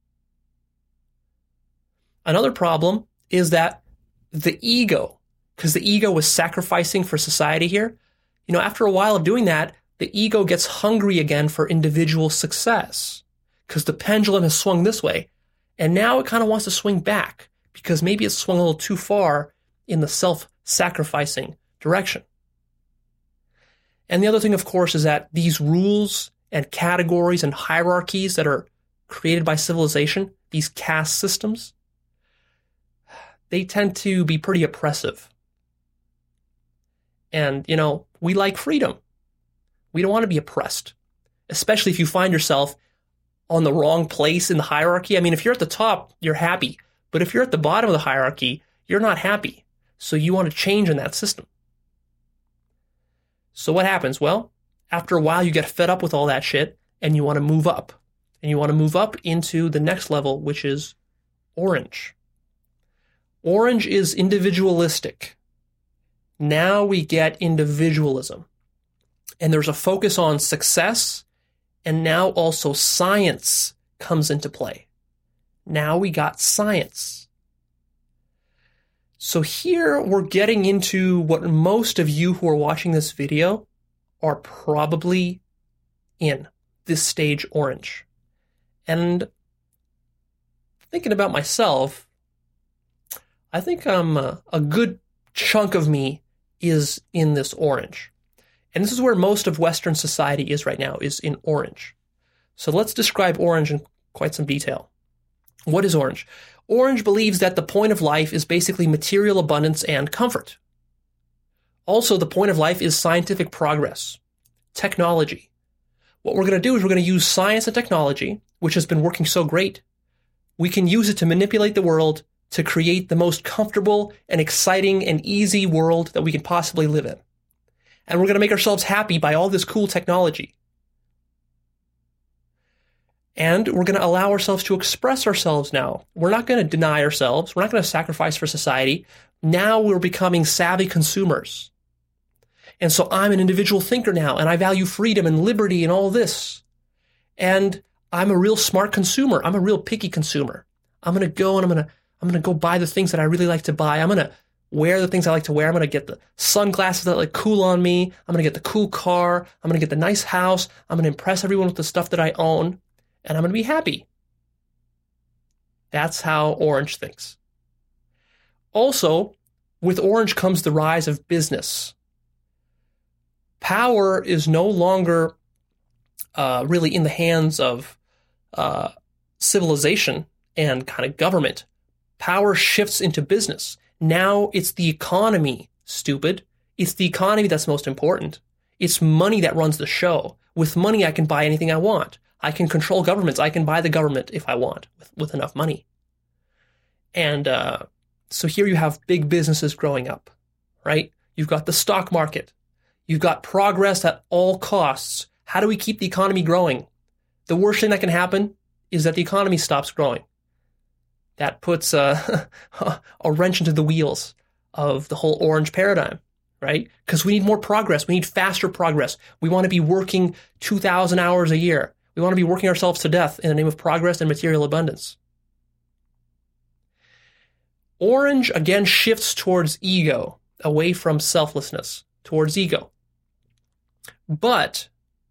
Another problem is that the ego, because the ego was sacrificing for society here, you know, after a while of doing that, the ego gets hungry again for individual success because the pendulum has swung this way. And now it kind of wants to swing back because maybe it's swung a little too far in the self-sacrificing direction. And the other thing, of course, is that these rules and categories and hierarchies that are created by civilization, these caste systems, they tend to be pretty oppressive. And, you know, we like freedom. We don't want to be oppressed, especially if you find yourself on the wrong place in the hierarchy. I mean, if you're at the top, you're happy. But if you're at the bottom of the hierarchy, you're not happy. So you want to change in that system. So what happens? Well, after a while, you get fed up with all that shit and you want to move up. And you want to move up into the next level, which is orange. Orange is individualistic. Now we get individualism. And there's a focus on success, and now also science comes into play. Now we got science. So here we're getting into what most of you who are watching this video are probably in, this stage orange. And thinking about myself, I think I'm a, a good chunk of me is in this orange. And this is where most of Western society is right now, is in orange. So let's describe orange in quite some detail. What is orange? Orange believes that the point of life is basically material abundance and comfort. Also, the point of life is scientific progress, technology. What we're going to do is we're going to use science and technology, which has been working so great. We can use it to manipulate the world to create the most comfortable and exciting and easy world that we can possibly live in. And we're going to make ourselves happy by all this cool technology. And we're going to allow ourselves to express ourselves now. We're not going to deny ourselves. We're not going to sacrifice for society. Now we're becoming savvy consumers. And so I'm an individual thinker now, and I value freedom and liberty and all this. And I'm a real smart consumer. I'm a real picky consumer. I'm going to go and I'm going to I'm going to go buy the things that I really like to buy. I'm going to wear the things I like to wear. I'm going to get the sunglasses that look cool on me. I'm going to get the cool car. I'm going to get the nice house. I'm going to impress everyone with the stuff that I own. And I'm going to be happy. That's how orange thinks. Also, with orange comes the rise of business. Power is no longer uh, really in the hands of uh, civilization and kind of government. Power shifts into business. Now it's the economy, stupid. It's the economy that's most important. It's money that runs the show. With money, I can buy anything I want. I can control governments. I can buy the government if I want with, with enough money. And uh, so here you have big businesses growing up, right? You've got the stock market. You've got progress at all costs. How do we keep the economy growing? The worst thing that can happen is that the economy stops growing. that puts a, a wrench into the wheels of the whole orange paradigm, right? Because we need more progress. We need faster progress. We want to be working two thousand hours a year. We want to be working ourselves to death in the name of progress and material abundance. Orange, again, shifts towards ego, away from selflessness, towards ego. But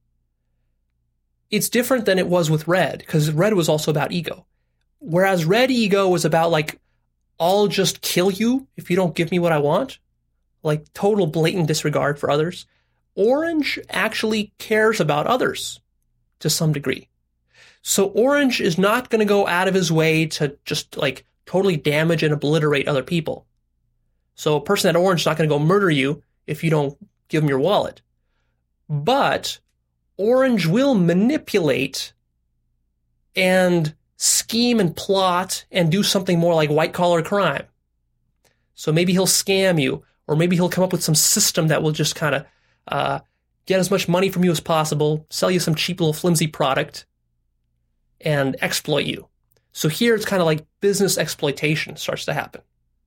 it's different than it was with red, because red was also about ego. Whereas red ego was about, like, I'll just kill you if you don't give me what I want, like total blatant disregard for others. Orange actually cares about others to some degree. So orange is not going to go out of his way to just like totally damage and obliterate other people. So a person at orange is not going to go murder you if you don't give him your wallet. But orange will manipulate and scheme and plot and do something more like white collar crime. So maybe he'll scam you, or maybe he'll come up with some system that will just kind of uh, get as much money from you as possible, sell you some cheap little flimsy product, and exploit you. So here it's kind of like business exploitation starts to happen.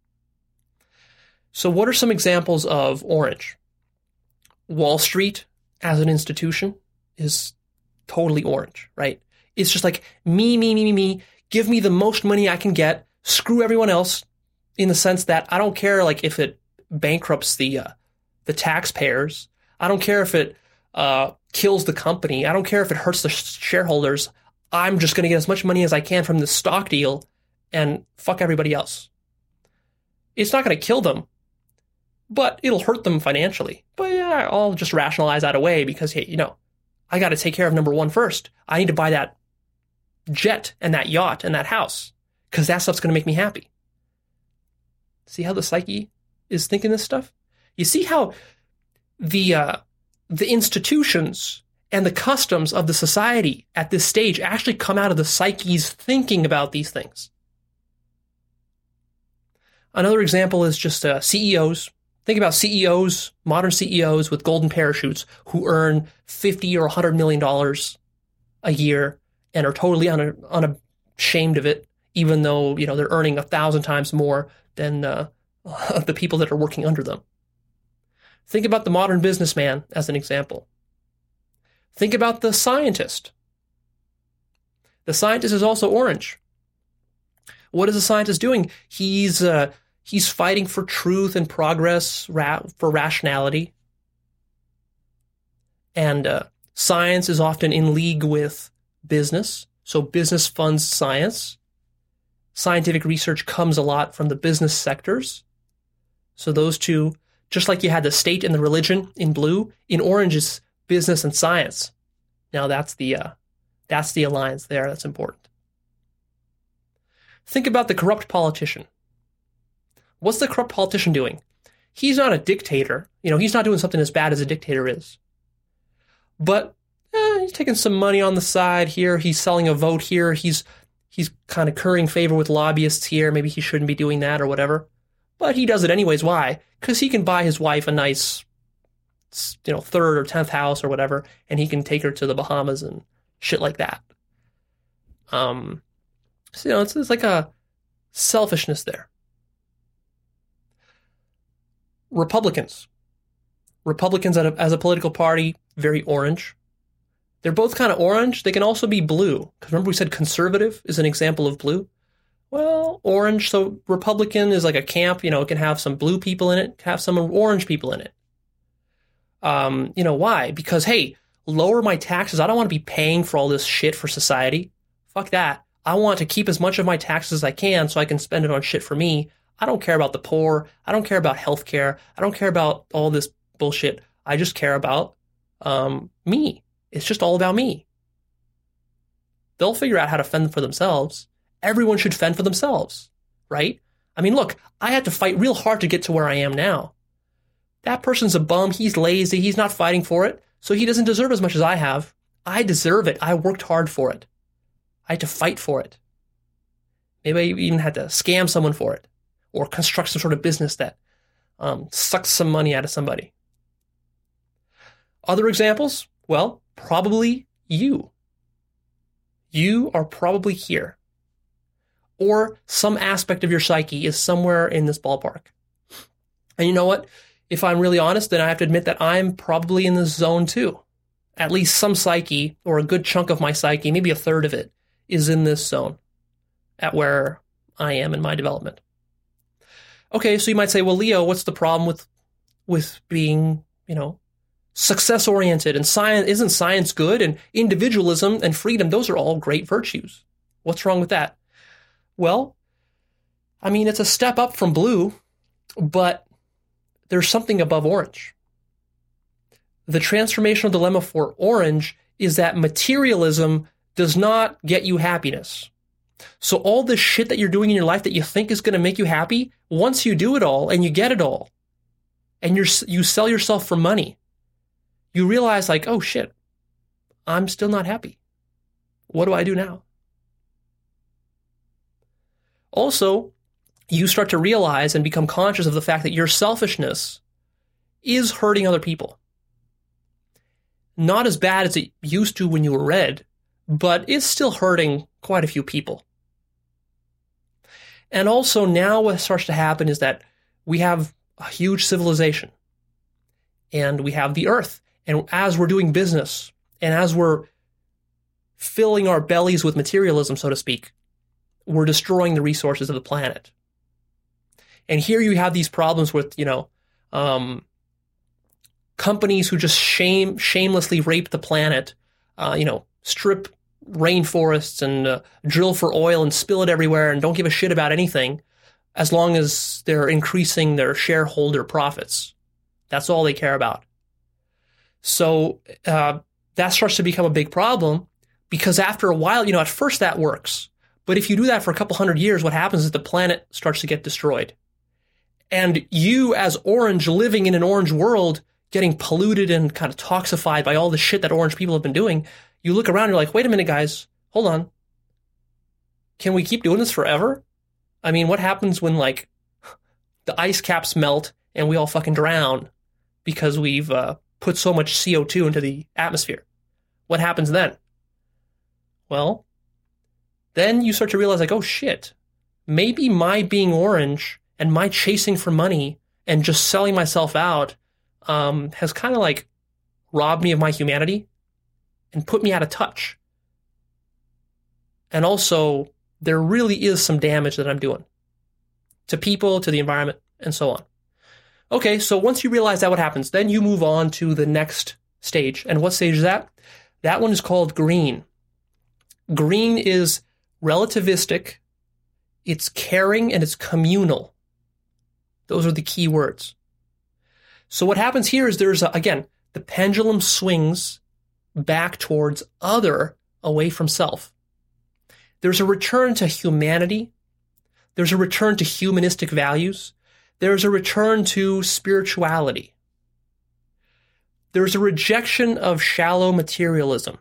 So what are some examples of orange? Wall Street as an institution is totally orange, right? It's just like me, me, me, me, me. Give me the most money I can get. Screw everyone else, in the sense that I don't care like if it bankrupts the uh, the taxpayers. I don't care if it uh, kills the company. I don't care if it hurts the shareholders. I'm just going to get as much money as I can from this stock deal and fuck everybody else. It's not going to kill them, but it'll hurt them financially. But yeah, I'll just rationalize that away because, hey, you know, I got to take care of number one first. I need to buy that jet and that yacht and that house because that stuff's going to make me happy. See how the psyche is thinking this stuff? You see how the uh, the institutions and the customs of the society at this stage actually come out of the psyche's thinking about these things. Another example is just uh, C E Os. Think about C E Os, modern C E Os with golden parachutes who earn fifty or one hundred million dollars a year and are totally un- unashamed of it, even though, you know, they're earning a thousand times more than uh, the people that are working under them. Think about the modern businessman as an example. Think about the scientist. The scientist is also orange. What is the scientist doing? He's uh, he's fighting for truth and progress, ra- for rationality. And uh, science is often in league with business. So business funds science. Scientific research comes a lot from the business sectors. So those two, just like you had the state and the religion in blue, in orange is business and science. Now that's the uh, that's the alliance there. That's important. Think about the corrupt politician. What's the corrupt politician doing? He's not a dictator. You know, he's not doing something as bad as a dictator is. But eh, he's taking some money on the side here. He's selling a vote here. He's he's kind of currying favor with lobbyists here. Maybe he shouldn't be doing that or whatever. But he does it anyways. Why? Because he can buy his wife a nice, you know, third or tenth house or whatever, and he can take her to the Bahamas and shit like that. Um, so, you know, it's, it's like a selfishness there. Republicans. Republicans as a, as a political party, very orange. They're both kind of orange. They can also be blue. Because remember we said conservative is an example of blue? Well, orange, so Republican is like a camp, you know, it can have some blue people in it, can have some orange people in it. Um, you know, why? Because, hey, lower my taxes. I don't want to be paying for all this shit for society. Fuck that. I want to keep as much of my taxes as I can so I can spend it on shit for me. I don't care about the poor. I don't care about healthcare. I don't care about all this bullshit. I just care about um, me. It's just all about me. They'll figure out how to fend for themselves. Everyone should fend for themselves, right? I mean, look, I had to fight real hard to get to where I am now. That person's a bum. He's lazy. He's not fighting for it. So he doesn't deserve as much as I have. I deserve it. I worked hard for it. I had to fight for it. Maybe I even had to scam someone for it or construct some sort of business that um, sucks some money out of somebody. Other examples? Well, probably you. You are probably here. or some aspect of your psyche is somewhere in this ballpark. And you know what? If I'm really honest, then I have to admit that I'm probably in this zone too. At least some psyche, or a good chunk of my psyche, maybe a third of it, is in this zone at where I am in my development. Okay, so you might say, well, Leo, what's the problem with with being, you know, success-oriented, and science, isn't science good? And individualism and freedom, those are all great virtues. What's wrong with that? Well, I mean, it's a step up from blue, but there's something above orange. The transformational dilemma for orange is that materialism does not get you happiness. So all the shit that you're doing in your life that you think is going to make you happy, once you do it all and you get it all, and you're, you sell yourself for money, you realize like, oh shit, I'm still not happy. What do I do now? Also, you start to realize and become conscious of the fact that your selfishness is hurting other people. Not as bad as it used to when you were red, but it's still hurting quite a few people. And also now what starts to happen is that we have a huge civilization, and we have the earth. And as we're doing business, and as we're filling our bellies with materialism, so to speak, we're destroying the resources of the planet. And here you have these problems with, you know, um, companies who just shame, shamelessly rape the planet, uh, you know, strip rainforests and uh, drill for oil and spill it everywhere and don't give a shit about anything as long as they're increasing their shareholder profits. That's all they care about. So uh, that starts to become a big problem, because after a while, you know, at first that works. But if you do that for a couple hundred years, what happens is the planet starts to get destroyed. And you, as orange, living in an orange world, getting polluted and kind of toxified by all the shit that orange people have been doing, you look around and you're like, wait a minute, guys, hold on. Can we keep doing this forever? I mean, what happens when, like, the ice caps melt and we all fucking drown because we've uh, put so much C O two into the atmosphere? What happens then? Well, then you start to realize, like, oh shit, maybe my being orange and my chasing for money and just selling myself out um, has kind of like robbed me of my humanity and put me out of touch. And also, there really is some damage that I'm doing to people, to the environment, and so on. Okay, so once you realize that, what happens? Then you move on to the next stage. And what stage is that? That one is called green. Green is relativistic, it's caring, and it's communal. Those are the key words. So what happens here is there's, a, again, the pendulum swings back towards other, away from self. There's a return to humanity. There's a return to humanistic values. There's a return to spirituality. There's a rejection of shallow materialism.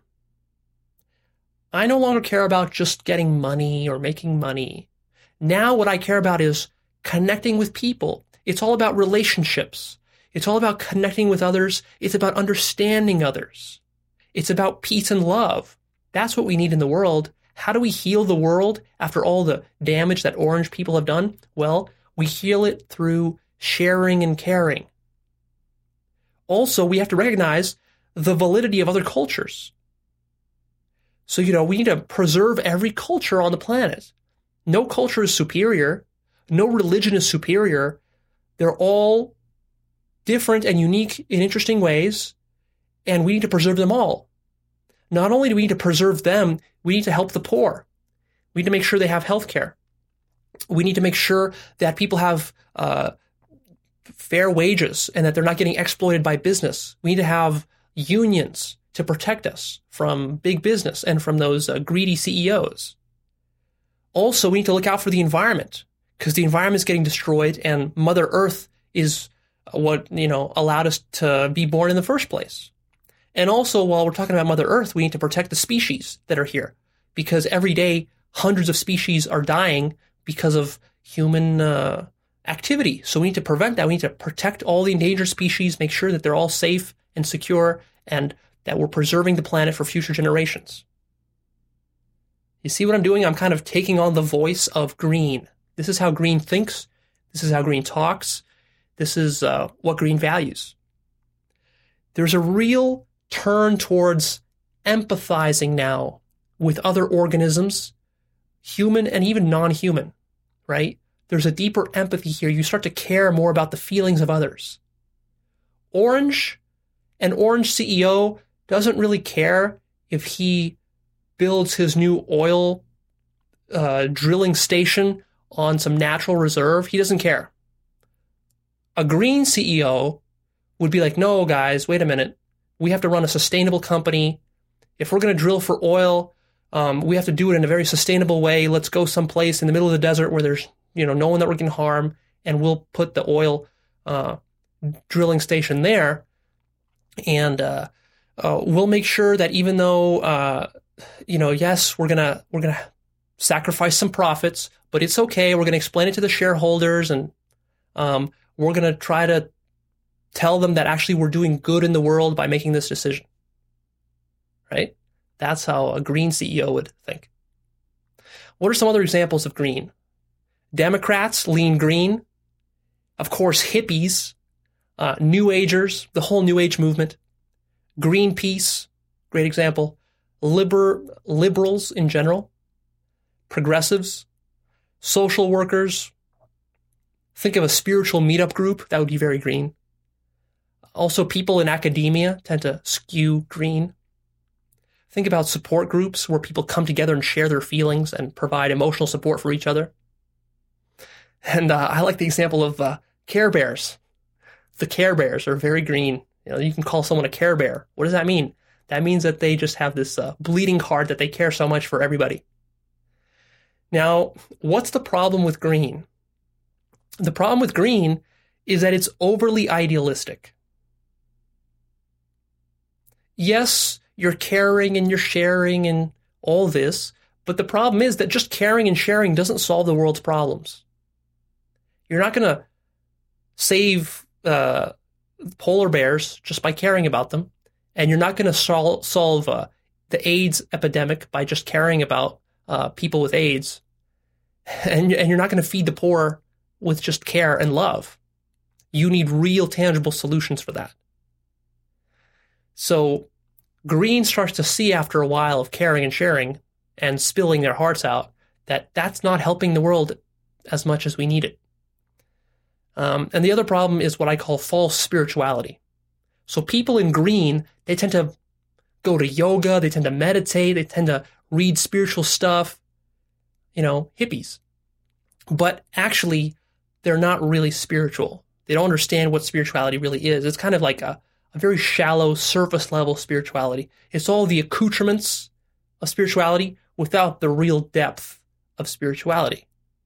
I no longer care about just getting money or making money. Now what I care about is connecting with people. It's all about relationships. It's all about connecting with others. It's about understanding others. It's about peace and love. That's what we need in the world. How do we heal the world after all the damage that orange people have done? Well, we heal it through sharing and caring. Also, we have to recognize the validity of other cultures. So, you know, we need to preserve every culture on the planet. No culture is superior. No religion is superior. They're all different and unique in interesting ways, and we need to preserve them all. Not only do we need to preserve them, we need to help the poor. We need to make sure they have health care. We need to make sure that people have uh, fair wages and that they're not getting exploited by business. We need to have unions to protect us from big business and from those uh, greedy C E Os. Also, we need to look out for the environment, because the environment is getting destroyed, and Mother Earth is what, you know, allowed us to be born in the first place. And also, while we're talking about Mother Earth, we need to protect the species that are here, because every day hundreds of species are dying because of human uh, activity. So we need to prevent that. We need to protect all the endangered species, make sure that they're all safe and secure, and that we're preserving the planet for future generations. You see what I'm doing? I'm kind of taking on the voice of green. This is how green thinks. This is how green talks. This is uh, what green values. There's a real turn towards empathizing now with other organisms, human and even non-human, right? There's a deeper empathy here. You start to care more about the feelings of others. Orange, an Orange C E O doesn't really care if he builds his new oil uh, drilling station on some natural reserve. He doesn't care. A green C E O would be like, no, guys, wait a minute. We have to run a sustainable company. If we're going to drill for oil, um, we have to do it in a very sustainable way. Let's go someplace in the middle of the desert where there's, you know, no one that we can harm, and we'll put the oil uh, drilling station there. And uh, uh, we'll make sure that even though, uh, you know, yes, we're gonna we're gonna sacrifice some profits, but it's okay. We're gonna explain it to the shareholders, and um, we're gonna try to tell them that actually we're doing good in the world by making this decision. Right? That's how a green C E O would think. What are some other examples of green? Democrats lean green. Of course, hippies, uh, New Agers, the whole New Age movement. Greenpeace, great example. Liber, liberals in general. Progressives. Social workers. Think of a spiritual meetup group. That would be very green. Also, people in academia tend to skew green. Think about support groups where people come together and share their feelings and provide emotional support for each other. And uh, I like the example of uh, Care Bears. The Care Bears are very green. You know, you can call someone a Care Bear. What does that mean? That means that they just have this uh, bleeding heart that they care so much for everybody. Now, what's the problem with green? The problem with green is that it's overly idealistic. Yes, you're caring and you're sharing and all this, but the problem is that just caring and sharing doesn't solve the world's problems. You're not going to save uh, polar bears just by caring about them, and you're not going to sol- solve uh, the AIDS epidemic by just caring about uh, people with AIDS, and, and you're not going to feed the poor with just care and love. You need real, tangible solutions for that. So green starts to see after a while of caring and sharing and spilling their hearts out that that's not helping the world as much as we need it. Um, and the other problem is what I call false spirituality. So people in green, they tend to go to yoga, they tend to meditate, they tend to read spiritual stuff, you know, hippies. But actually, they're not really spiritual. They don't understand what spirituality really is. It's kind of like a A very shallow, surface-level spirituality. It's all the accoutrements of spirituality without the real depth of spirituality.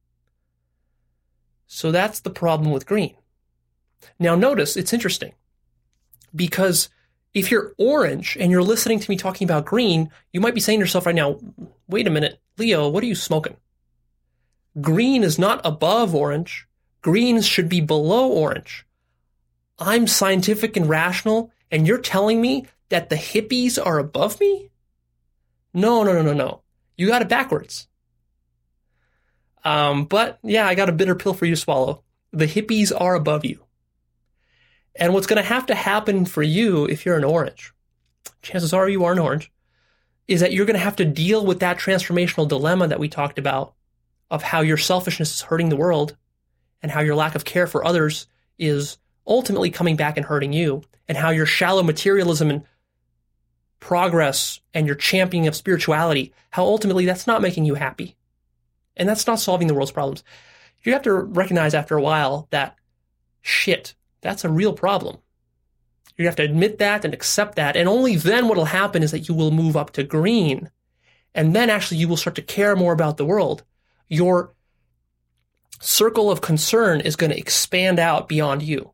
So that's the problem with green. Now notice, it's interesting, because if you're orange and you're listening to me talking about green, you might be saying to yourself right now, wait a minute, Leo, what are you smoking? Green is not above orange. Green should be below orange. I'm scientific and rational, and you're telling me that the hippies are above me? No, no, no, no, no. You got it backwards. Um, but yeah, I got a bitter pill for you to swallow. The hippies are above you. And what's going to have to happen for you if you're an orange, chances are you are an orange, is that you're going to have to deal with that transformational dilemma that we talked about of how your selfishness is hurting the world and how your lack of care for others is ultimately coming back and hurting you, and how your shallow materialism and progress and your championing of spirituality, how ultimately that's not making you happy. And that's not solving the world's problems. You have to recognize after a while that, shit, that's a real problem. You have to admit that and accept that, and only then what will happen is that you will move up to green, and then actually you will start to care more about the world. Your circle of concern is going to expand out beyond you.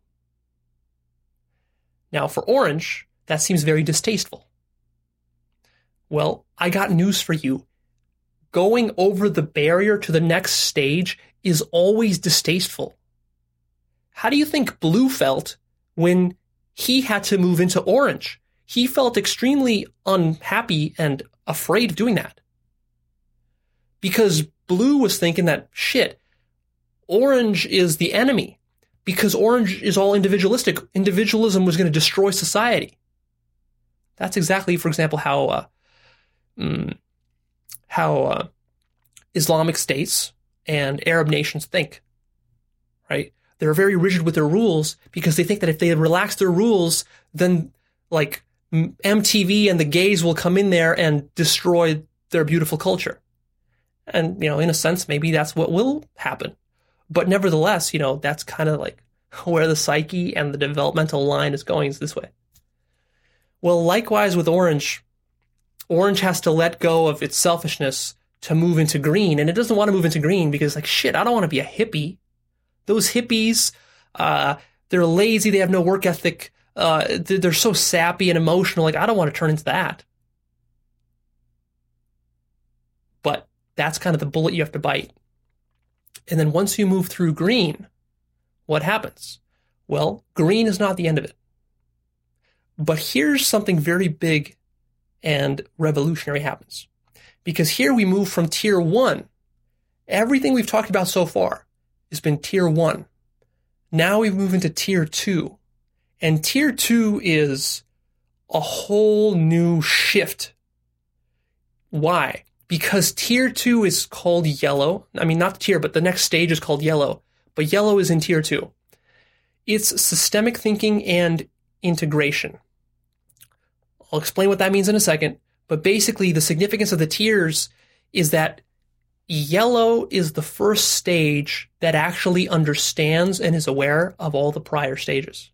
Now, for orange, that seems very distasteful. Well, I got news for you. Going over the barrier to the next stage is always distasteful. How do you think Blue felt when he had to move into orange? He felt extremely unhappy and afraid of doing that. because blue was thinking that, shit, orange is the enemy, because orange is all individualistic. Individualism was going to destroy society. That's exactly, for example, how uh, mm, how uh, Islamic states and Arab nations think, right? They're very rigid with their rules because they think that if they relax their rules, then like M T V and the gays will come in there and destroy their beautiful culture. And, you know, in a sense, maybe that's what will happen. But nevertheless, you know, that's kind of like where the psyche and the developmental line is going, is this way. Well, likewise with orange, orange has to let go of its selfishness to move into green. And it doesn't want to move into green because, like, shit, I don't want to be a hippie. Those hippies, uh, they're lazy. They have no work ethic. Uh, they're so sappy and emotional. Like, I don't want to turn into that. But that's kind of the bullet you have to bite. And then once you move through green, what happens? Well, green is not the end of it. But here's something very big and revolutionary happens. Because here we move from tier one. Everything we've talked about so far has been tier one. Now we move into tier two. And tier two is a whole new shift. Why? Because tier two is called yellow. I mean, not the tier, but the next stage is called yellow. But yellow is in tier two. It's systemic thinking and integration. I'll explain what that means in a second. But basically, the significance of the tiers is that yellow is the first stage that actually understands and is aware of all the prior stages.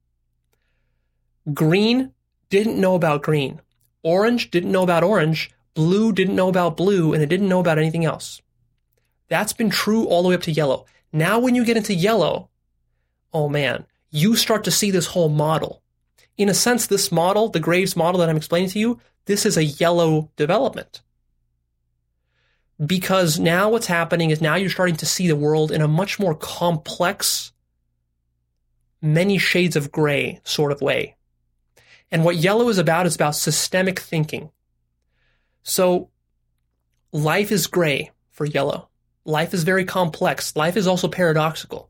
Green didn't know about green. Orange didn't know about orange. Blue didn't know about blue, and it didn't know about anything else. That's been true all the way up to yellow. Now when you get into yellow, oh man, you start to see this whole model. In a sense, this model, the Graves model that I'm explaining to you, this is a yellow development. Because now what's happening is now you're starting to see the world in a much more complex, many shades of gray sort of way. And what yellow is about is about systemic thinking. So life is gray for yellow. Life is very complex. Life is also paradoxical.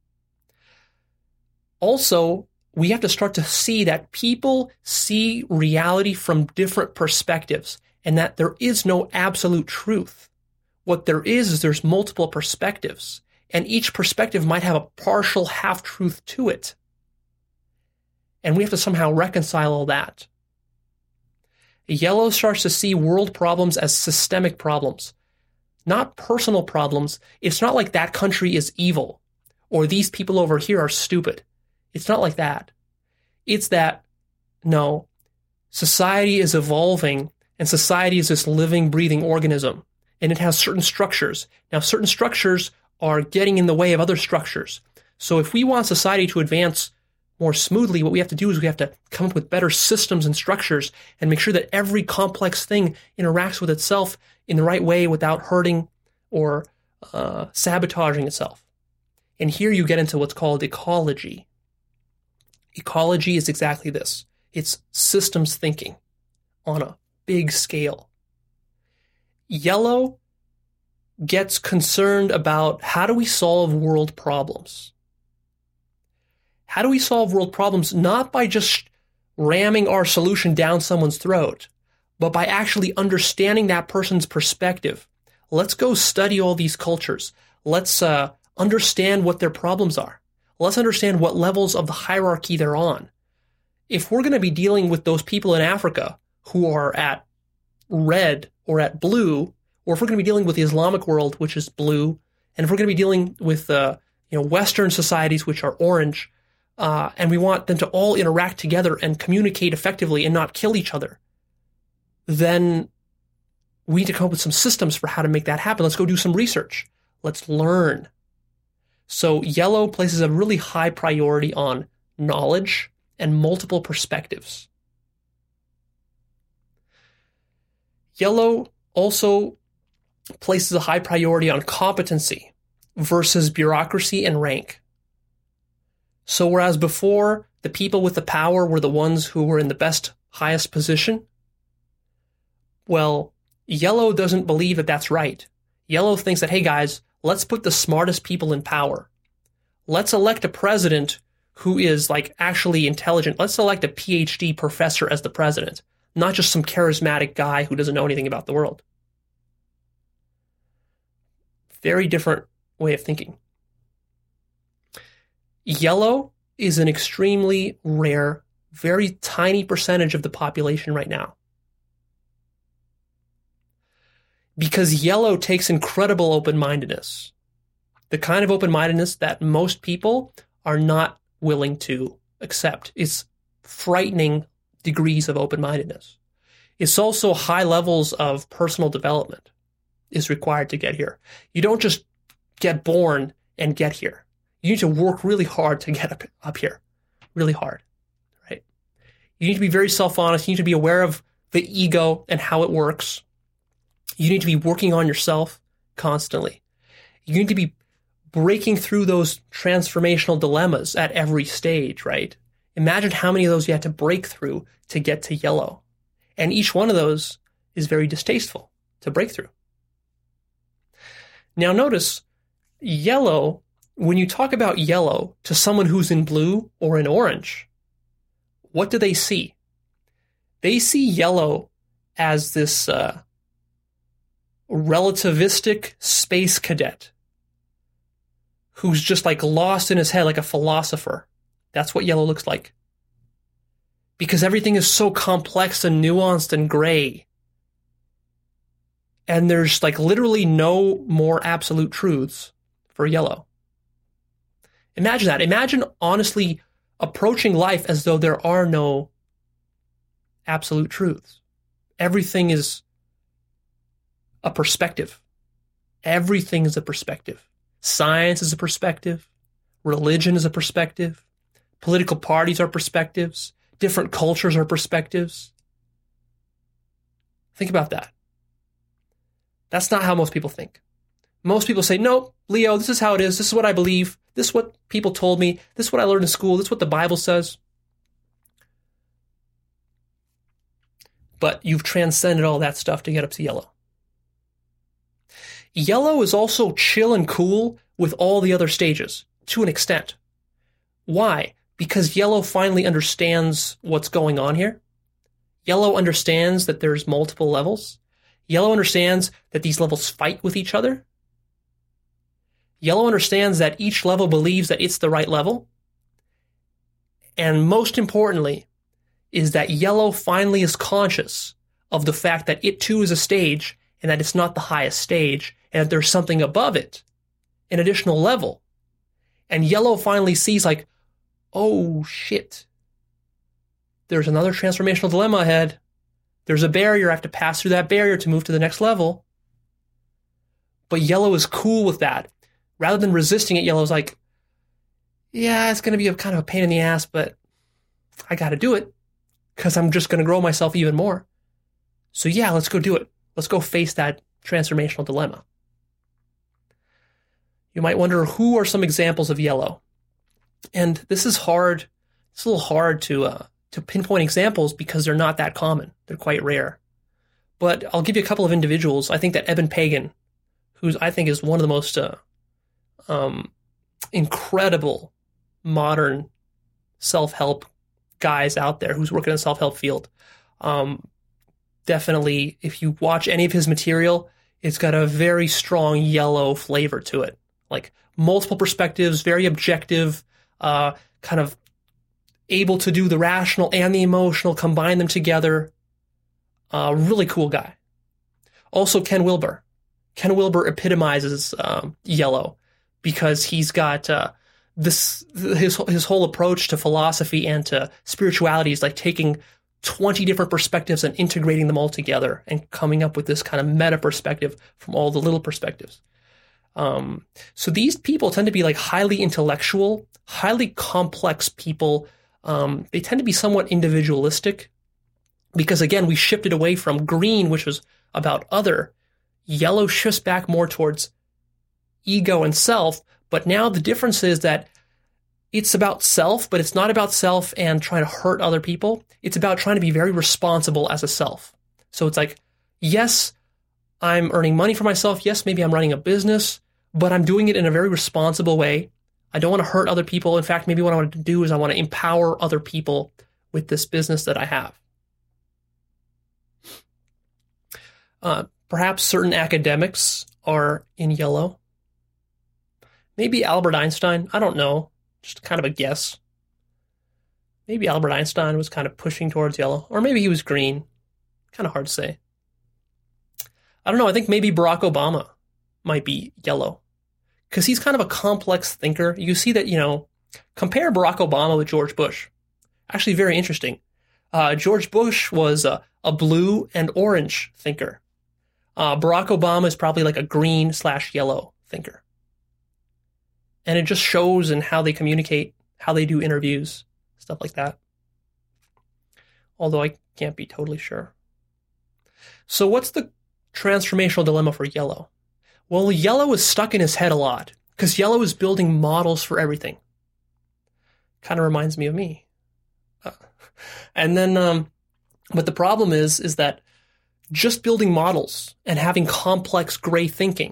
Also, we have to start to see that people see reality from different perspectives and that there is no absolute truth. What there is is there's multiple perspectives, and each perspective might have a partial half-truth to it. And we have to somehow reconcile all that. Yellow starts to see world problems as systemic problems, not personal problems. It's not like that country is evil or these people over here are stupid. It's not like that. It's that, no, society is evolving and society is this living, breathing organism, and it has certain structures. Now, certain structures are getting in the way of other structures. So if we want society to advance more smoothly, what we have to do is we have to come up with better systems and structures and make sure that every complex thing interacts with itself in the right way without hurting or uh, sabotaging itself. And here you get into what's called ecology. Ecology is exactly this. It's systems thinking on a big scale. Yellow gets concerned about how do we solve world problems. How do we solve world problems not by just ramming our solution down someone's throat, but by actually understanding that person's perspective. Let's go study all these cultures. Let's uh, understand what their problems are. Let's understand what levels of the hierarchy they're on. If we're going to be dealing with those people in Africa who are at red or at blue, or if we're going to be dealing with the Islamic world, which is blue, and if we're going to be dealing with uh, you know Western societies, which are orange, uh, and we want them to all interact together and communicate effectively and not kill each other, then we need to come up with some systems for how to make that happen. Let's go do some research. Let's learn. So yellow places a really high priority on knowledge and multiple perspectives. Yellow also places a high priority on competency versus bureaucracy and rank. So whereas before the people with the power were the ones who were in the best, highest position, well, yellow doesn't believe that that's right. Yellow thinks that, hey guys, let's put the smartest people in power. Let's elect a president who is like actually intelligent. Let's elect a P H D professor as the president, not just some charismatic guy who doesn't know anything about the world. Very different way of thinking. Yellow is an extremely rare, very tiny percentage of the population right now. Because yellow takes incredible open-mindedness. The kind of open-mindedness that most people are not willing to accept. It's frightening degrees of open-mindedness. It's also high levels of personal development is required to get here. You don't just get born and get here. You need to work really hard to get up, up here. Really hard, right? You need to be very self-honest. You need to be aware of the ego and how it works. You need to be working on yourself constantly. You need to be breaking through those transformational dilemmas at every stage, right? Imagine how many of those you had to break through to get to yellow. And each one of those is very distasteful to break through. Now notice, yellow, when you talk about yellow to someone who's in blue or in orange, what do they see? They see yellow as this uh, relativistic space cadet who's just like lost in his head like a philosopher. That's what yellow looks like. Because everything is so complex and nuanced and gray. And there's like literally no more absolute truths for yellow. Imagine that. Imagine honestly approaching life as though there are no absolute truths. Everything is a perspective. Everything is a perspective. Science is a perspective. Religion is a perspective. Political parties are perspectives. Different cultures are perspectives. Think about that. That's not how most people think. Most people say, no, Leo, this is how it is. This is what I believe. This is what people told me. This is what I learned in school. This is what the Bible says. But you've transcended all that stuff to get up to yellow. Yellow is also chill and cool with all the other stages, to an extent. Why? Because yellow finally understands what's going on here. Yellow understands that there's multiple levels. Yellow understands that these levels fight with each other. Yellow understands that each level believes that it's the right level. And most importantly, is that yellow finally is conscious of the fact that it too is a stage and that it's not the highest stage and that there's something above it, an additional level. And yellow finally sees like, oh shit, there's another transformational dilemma ahead. There's a barrier. I have to pass through that barrier to move to the next level. But yellow is cool with that. Rather than resisting it, yellow's like, yeah, it's going to be a kind of a pain in the ass, but I got to do it because I'm just going to grow myself even more. So yeah, let's go do it. Let's go face that transformational dilemma. You might wonder, who are some examples of yellow? And this is hard. It's a little hard to uh, to pinpoint examples because they're not that common. They're quite rare. But I'll give you a couple of individuals. I think that Eben Pagan, who's I think is one of the most uh, um, incredible modern self-help guys out there who's working in the self-help field. Um, definitely, if you watch any of his material, it's got a very strong yellow flavor to it. Like multiple perspectives, very objective, uh, kind of able to do the rational and the emotional, combine them together. Uh, really cool guy. Also, Ken Wilber. Ken Wilber epitomizes um, yellow because he's got uh, this his his whole approach to philosophy and to spirituality is like taking twenty different perspectives and integrating them all together and coming up with this kind of meta perspective from all the little perspectives. Um, so these people tend to be like highly intellectual, highly complex people. Um, they tend to be somewhat individualistic because, again, we shifted away from green, which was about other. Yellow shifts back more towards ego and self. But now the difference is that it's about self, but it's not about self and trying to hurt other people. It's about trying to be very responsible as a self. So it's like, yes, I'm earning money for myself. Yes, maybe I'm running a business, but I'm doing it in a very responsible way. I don't want to hurt other people. In fact, maybe what I want to do is I want to empower other people with this business that I have. Uh, perhaps certain academics are in yellow. Maybe Albert Einstein. I don't know. Just kind of a guess. Maybe Albert Einstein was kind of pushing towards yellow. Or maybe he was green. Kind of hard to say. I don't know. I think maybe Barack Obama might be yellow. Because he's kind of a complex thinker. You see that, you know, compare Barack Obama with George Bush. Actually, very interesting. Uh, George Bush was a, a blue and orange thinker. Uh, Barack Obama is probably like a green slash yellow thinker. And it just shows in how they communicate, how they do interviews, stuff like that. Although I can't be totally sure. So what's the transformational dilemma for yellow? Well, yellow is stuck in his head a lot because yellow is building models for everything. Kind of reminds me of me. Uh, and then, um, but the problem is, is that just building models and having complex gray thinking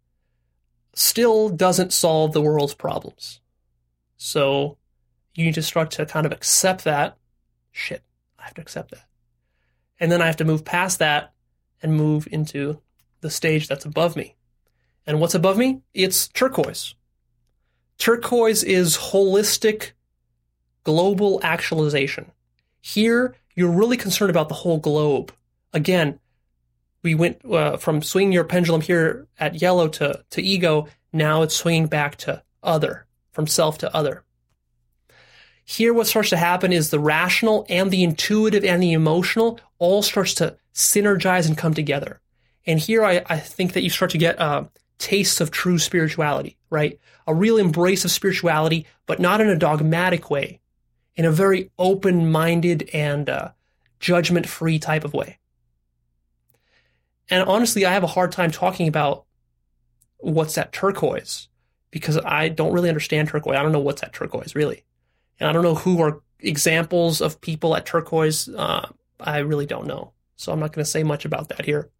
still doesn't solve the world's problems. So you need to start to kind of accept that. Shit, I have to accept that. And then I have to move past that and move into the stage that's above me. And what's above me? It's turquoise. Turquoise is holistic global actualization. Here, you're really concerned about the whole globe. Again, we went uh, from swinging your pendulum here at yellow to, to ego. Now it's swinging back to other, from self to other. Here, what starts to happen is the rational and the intuitive and the emotional all starts to synergize and come together. And here, I, I think that you start to get uh, tastes of true spirituality, right? A real embrace of spirituality, but not in a dogmatic way, in a very open-minded and uh, judgment-free type of way. And honestly, I have a hard time talking about what's that turquoise because I don't really understand turquoise. I don't know what's that turquoise, really. And I don't know who are examples of people at turquoise. Uh, I really don't know. So I'm not going to say much about that here.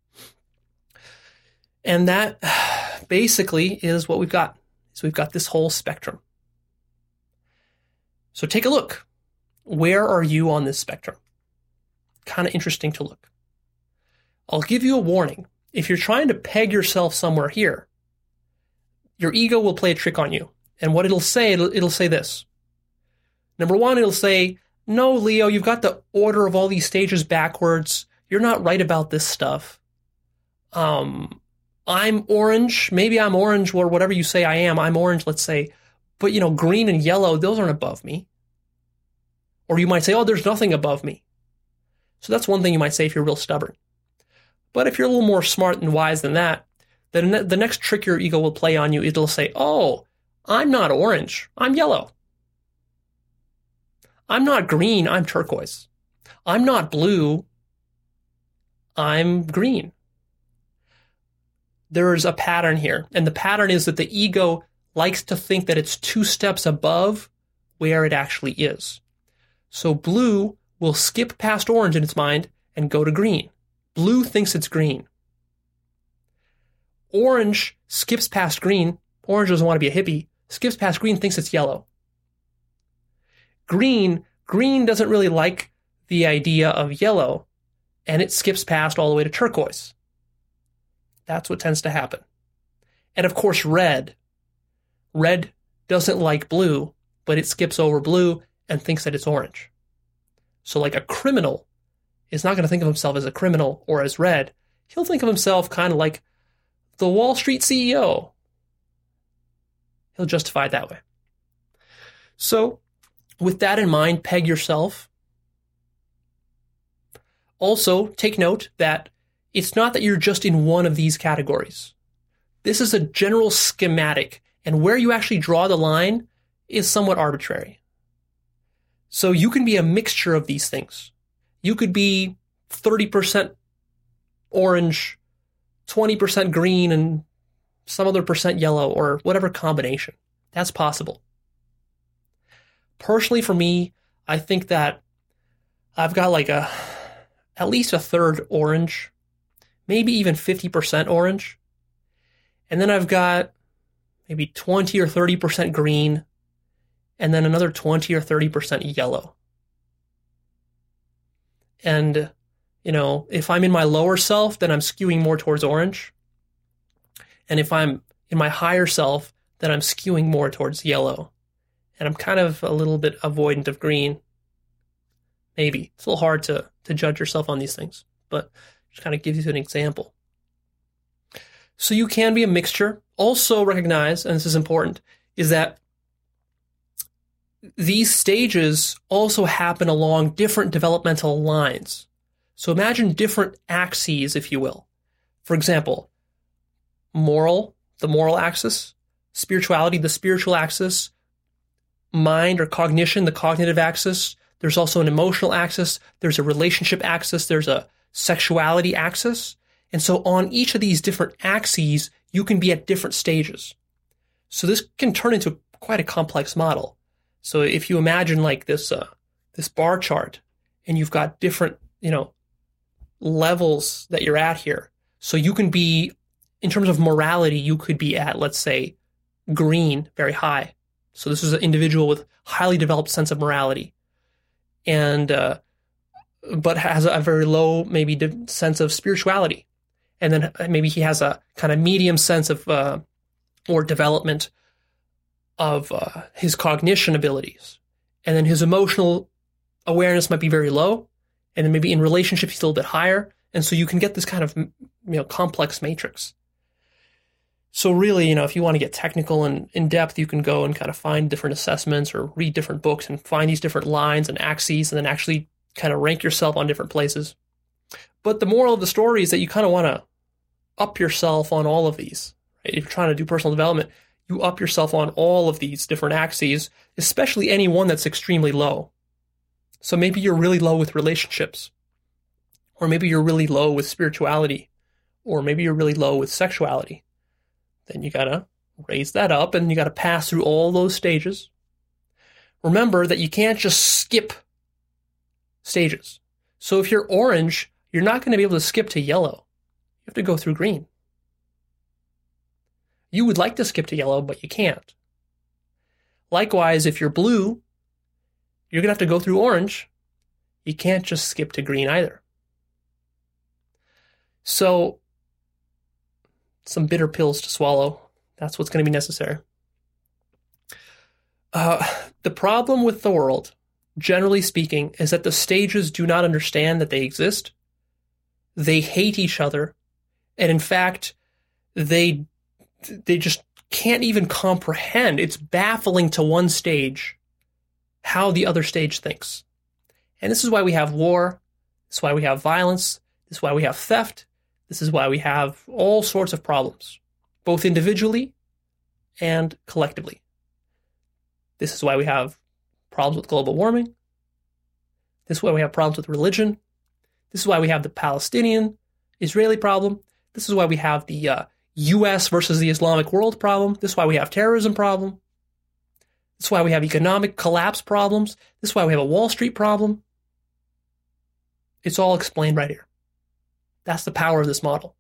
And that basically is what we've got. So we've got this whole spectrum. So take a look. Where are you on this spectrum? Kind of interesting to look. I'll give you a warning. If you're trying to peg yourself somewhere here, your ego will play a trick on you. And what it'll say, it'll, it'll say this. Number one, it'll say, no, Leo, you've got the order of all these stages backwards. You're not right about this stuff. Um, I'm orange. Maybe I'm orange or whatever you say I am. I'm orange, let's say. But, you know, green and yellow, those aren't above me. Or you might say, oh, there's nothing above me. So that's one thing you might say if you're real stubborn. But if you're a little more smart and wise than that, then the next trick your ego will play on you, it'll say, oh, I'm not orange. I'm yellow. I'm not green. I'm turquoise. I'm not blue. I'm green. There's a pattern here. And the pattern is that the ego likes to think that it's two steps above where it actually is. So blue will skip past orange in its mind and go to green. Blue thinks it's green. Orange skips past green. Orange doesn't want to be a hippie. Skips past green, thinks it's yellow. Green, green doesn't really like the idea of yellow, and it skips past all the way to turquoise. That's what tends to happen. And of course, red. Red doesn't like blue, but it skips over blue and thinks that it's orange. So like a criminal is not going to think of himself as a criminal or as red. He'll think of himself kind of like the Wall Street C E O. He'll justify it that way. So with that in mind, peg yourself. Also, take note that it's not that you're just in one of these categories. This is a general schematic, and where you actually draw the line is somewhat arbitrary. So you can be a mixture of these things. You could be thirty percent orange, twenty percent green, and some other percent yellow, or whatever combination. That's possible. Personally, for me, I think that I've got like a at least a third orange, maybe even fifty percent orange. And then I've got maybe twenty or thirty percent green, and then another twenty or thirty percent yellow. And, you know, if I'm in my lower self, then I'm skewing more towards orange. And if I'm in my higher self, then I'm skewing more towards yellow. And I'm kind of a little bit avoidant of green. Maybe. It's a little hard to, to judge yourself on these things, but just kind of gives you an example. So you can be a mixture. Also recognize, and this is important, is that these stages also happen along different developmental lines. So imagine different axes, if you will. For example, moral, the moral axis, spirituality, the spiritual axis, mind or cognition, the cognitive axis. There's also an emotional axis. There's a relationship axis. There's a sexuality axis. And so on each of these different axes, you can be at different stages. So this can turn into quite a complex model. So if you imagine like this, uh, this bar chart, and you've got different, you know, levels that you're at here. So you can be, in terms of morality, you could be at, let's say, green, very high. So this is an individual with highly developed sense of morality, and uh, but has a very low, maybe, de- sense of spirituality. And then maybe he has a kind of medium sense of uh, or development of uh, his cognition abilities. And then his emotional awareness might be very low. And then maybe in relationships, he's a little bit higher. And so you can get this kind of, you know, complex matrix. So really, you know, if you want to get technical and in depth, you can go and kind of find different assessments or read different books and find these different lines and axes and then actually kind of rank yourself on different places. But the moral of the story is that you kind of want to up yourself on all of these. Right? If you're trying to do personal development, you up yourself on all of these different axes, especially any one that's extremely low. So maybe you're really low with relationships, or maybe you're really low with spirituality, or maybe you're really low with sexuality. Then you got to raise that up and you got to pass through all those stages. Remember that you can't just skip stages. So if you're orange, you're not going to be able to skip to yellow. You have to go through green. You would like to skip to yellow, but you can't. Likewise, if you're blue, you're going to have to go through orange. You can't just skip to green either. So, some bitter pills to swallow. That's what's going to be necessary. Uh, the problem with the world, generally speaking, is that the stages do not understand that they exist. They hate each other. And in fact, they they just can't even comprehend. It's baffling to one stage how the other stage thinks. And this is why we have war. This is why we have violence. This is why we have theft. This is why we have all sorts of problems, both individually and collectively. This is why we have problems with global warming. This is why we have problems with religion. This is why we have the Palestinian-Israeli problem. This is why we have the uh, U S versus the Islamic world problem. This is why we have terrorism problem. This is why we have economic collapse problems. This is why we have a Wall Street problem. It's all explained right here. That's the power of this model.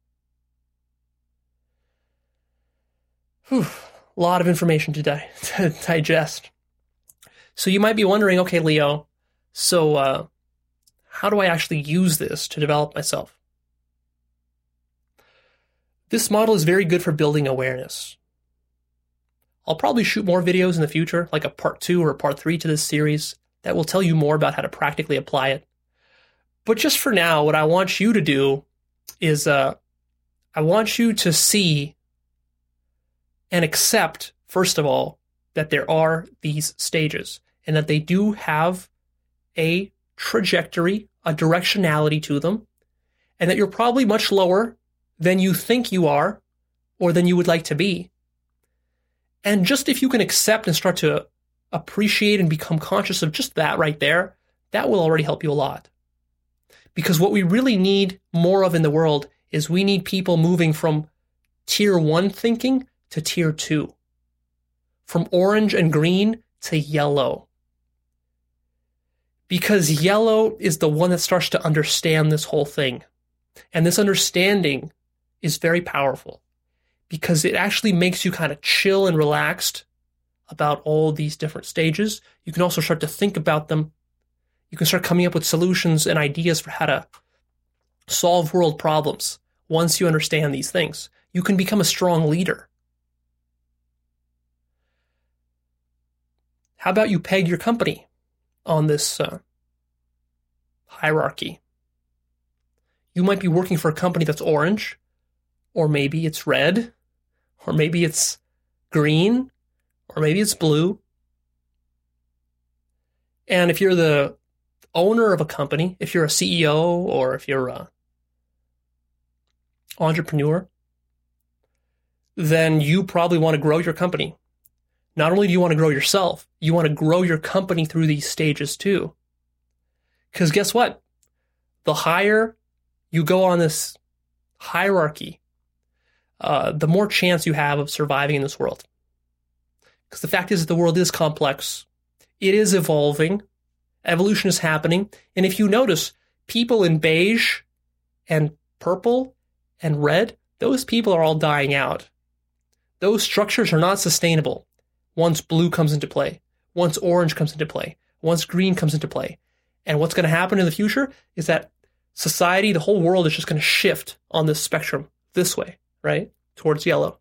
Whew, a lot of information to, di- to digest. So you might be wondering, okay, Leo, so uh, how do I actually use this to develop myself? This model is very good for building awareness. I'll probably shoot more videos in the future, like a part two or a part three to this series, that will tell you more about how to practically apply it. But just for now, what I want you to do is uh, I want you to see and accept, first of all, that there are these stages and that they do have a trajectory, a directionality to them, and that you're probably much lower than you think you are or than you would like to be. And just if you can accept and start to appreciate and become conscious of just that right there, that will already help you a lot. Because what we really need more of in the world is we need people moving from tier one thinking to tier two, from orange and green to yellow. Because yellow is the one that starts to understand this whole thing. And this understanding is very powerful because it actually makes you kind of chill and relaxed about all these different stages. You can also start to think about them. You can start coming up with solutions and ideas for how to solve world problems. Once you understand these things, you can become a strong leader. How about you peg your company on this uh, hierarchy? You might be working for a company that's orange, or maybe it's red, or maybe it's green, or maybe it's blue. And if you're the owner of a company, if you're a C E O or if you're a entrepreneur, then you probably want to grow your company. Not only do you want to grow yourself, you want to grow your company through these stages too. Because guess what? The higher you go on this hierarchy, uh, the more chance you have of surviving in this world. Because the fact is that the world is complex. It is evolving. Evolution is happening. And if you notice, people in beige and purple and red, those people are all dying out. Those structures are not sustainable once blue comes into play, once orange comes into play, once green comes into play. And what's going to happen in the future is that society, the whole world is just going to shift on this spectrum this way, right? Towards yellow.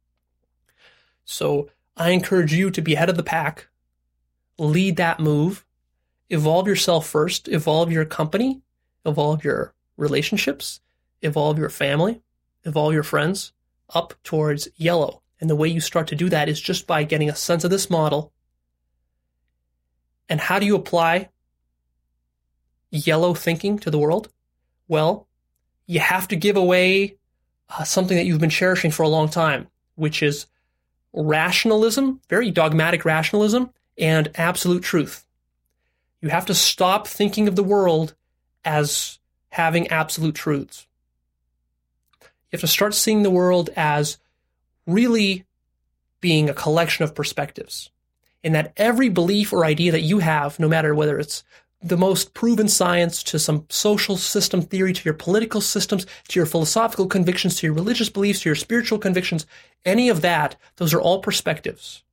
So I encourage you to be ahead of the pack, lead that move, evolve yourself first, evolve your company, evolve your relationships, evolve your family, evolve your friends up towards yellow. And the way you start to do that is just by getting a sense of this model. And how do you apply yellow thinking to the world? Well, you have to give away uh, something that you've been cherishing for a long time, which is rationalism, very dogmatic rationalism, and absolute truth. You have to stop thinking of the world as having absolute truths. You have to start seeing the world as really being a collection of perspectives, and that every belief or idea that you have, no matter whether it's the most proven science to some social system theory, to your political systems, to your philosophical convictions, to your religious beliefs, to your spiritual convictions, any of that, those are all perspectives.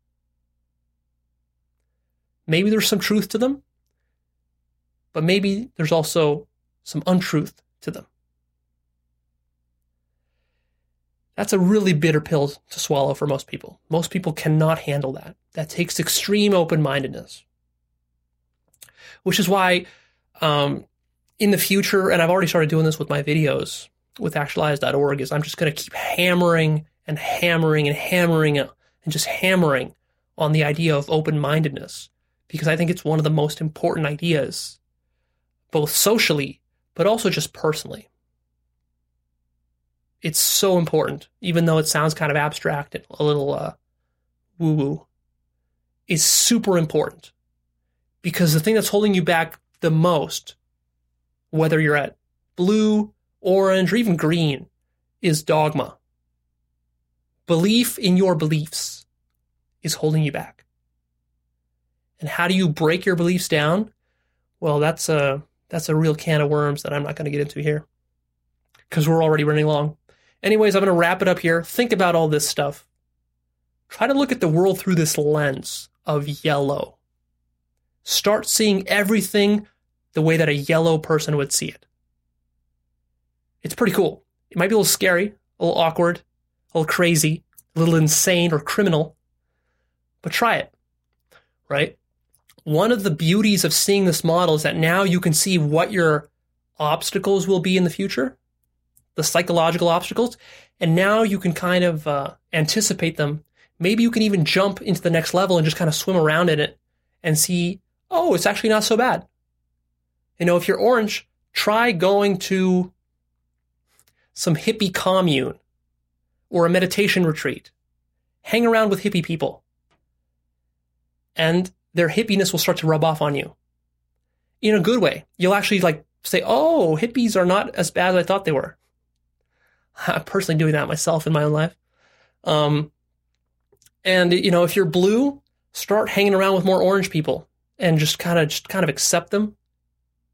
Maybe there's some truth to them, but maybe there's also some untruth to them. That's a really bitter pill to swallow for most people. Most people cannot handle that. That takes extreme open-mindedness. Which is why um, in the future, and I've already started doing this with my videos with actualize dot org, is I'm just going to keep hammering and hammering and hammering and just hammering on the idea of open-mindedness, because I think it's one of the most important ideas, both socially, but also just personally. It's so important, even though it sounds kind of abstract and a little uh, woo-woo. It's super important, because the thing that's holding you back the most, whether you're at blue, orange, or even green, is dogma. Belief in your beliefs is holding you back. And how do you break your beliefs down? Well, that's a, that's a real can of worms that I'm not going to get into here, because we're already running long. Anyways, I'm going to wrap it up here. Think about all this stuff. Try to look at the world through this lens of yellow. Start seeing everything the way that a yellow person would see it. It's pretty cool. It might be a little scary, a little awkward, a little crazy, a little insane or criminal, but try it, right? One of the beauties of seeing this model is that now you can see what your obstacles will be in the future, the psychological obstacles, and now you can kind of uh, anticipate them. Maybe you can even jump into the next level and just kind of swim around in it and see, oh, it's actually not so bad. You know, if you're orange, try going to some hippie commune or a meditation retreat. Hang around with hippie people, and their hippiness will start to rub off on you in a good way. You'll actually like say, oh, hippies are not as bad as I thought they were. I'm personally doing that myself in my own life. Um, and, you know, if you're blue, start hanging around with more orange people and just kind of just kind of accept them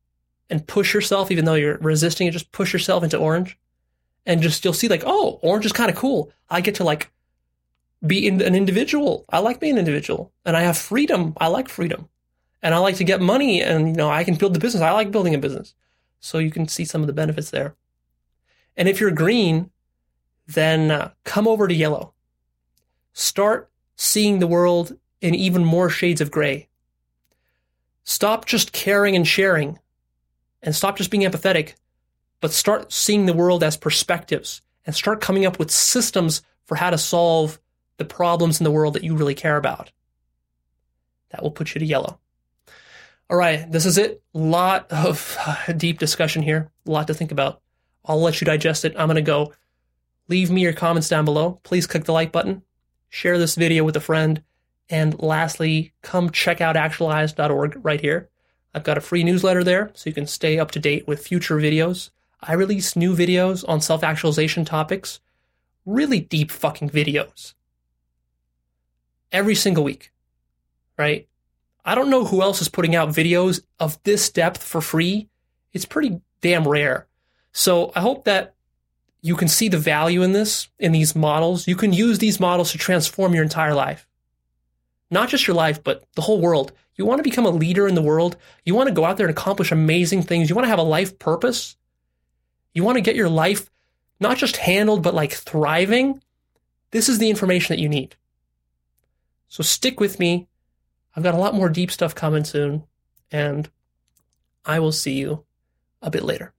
and push yourself, even though you're resisting it, just push yourself into orange. And just, you'll see like, oh, orange is kind of cool. I get to like be in, an individual. I like being an individual. And I have freedom. I like freedom. And I like to get money, and, you know, I can build the business. I like building a business. So you can see some of the benefits there. And if you're green, then uh, come over to yellow. Start seeing the world in even more shades of gray. Stop just caring and sharing, and stop just being empathetic, but start seeing the world as perspectives, and start coming up with systems for how to solve the problems in the world that you really care about. That will put you to yellow. All right, this is it. A lot of deep discussion here, a lot to think about. I'll let you digest it. I'm going to go. Leave me your comments down below. Please click the like button. Share this video with a friend. And lastly, come check out actualize dot org right here. I've got a free newsletter there, so you can stay up to date with future videos. I release new videos on self-actualization topics. Really deep fucking videos. Every single week. Right? I don't know who else is putting out videos of this depth for free. It's pretty damn rare. So I hope that you can see the value in this, in these models. You can use these models to transform your entire life. Not just your life, but the whole world. You want to become a leader in the world. You want to go out there and accomplish amazing things. You want to have a life purpose. You want to get your life not just handled, but like thriving. This is the information that you need. So stick with me. I've got a lot more deep stuff coming soon, and I will see you a bit later.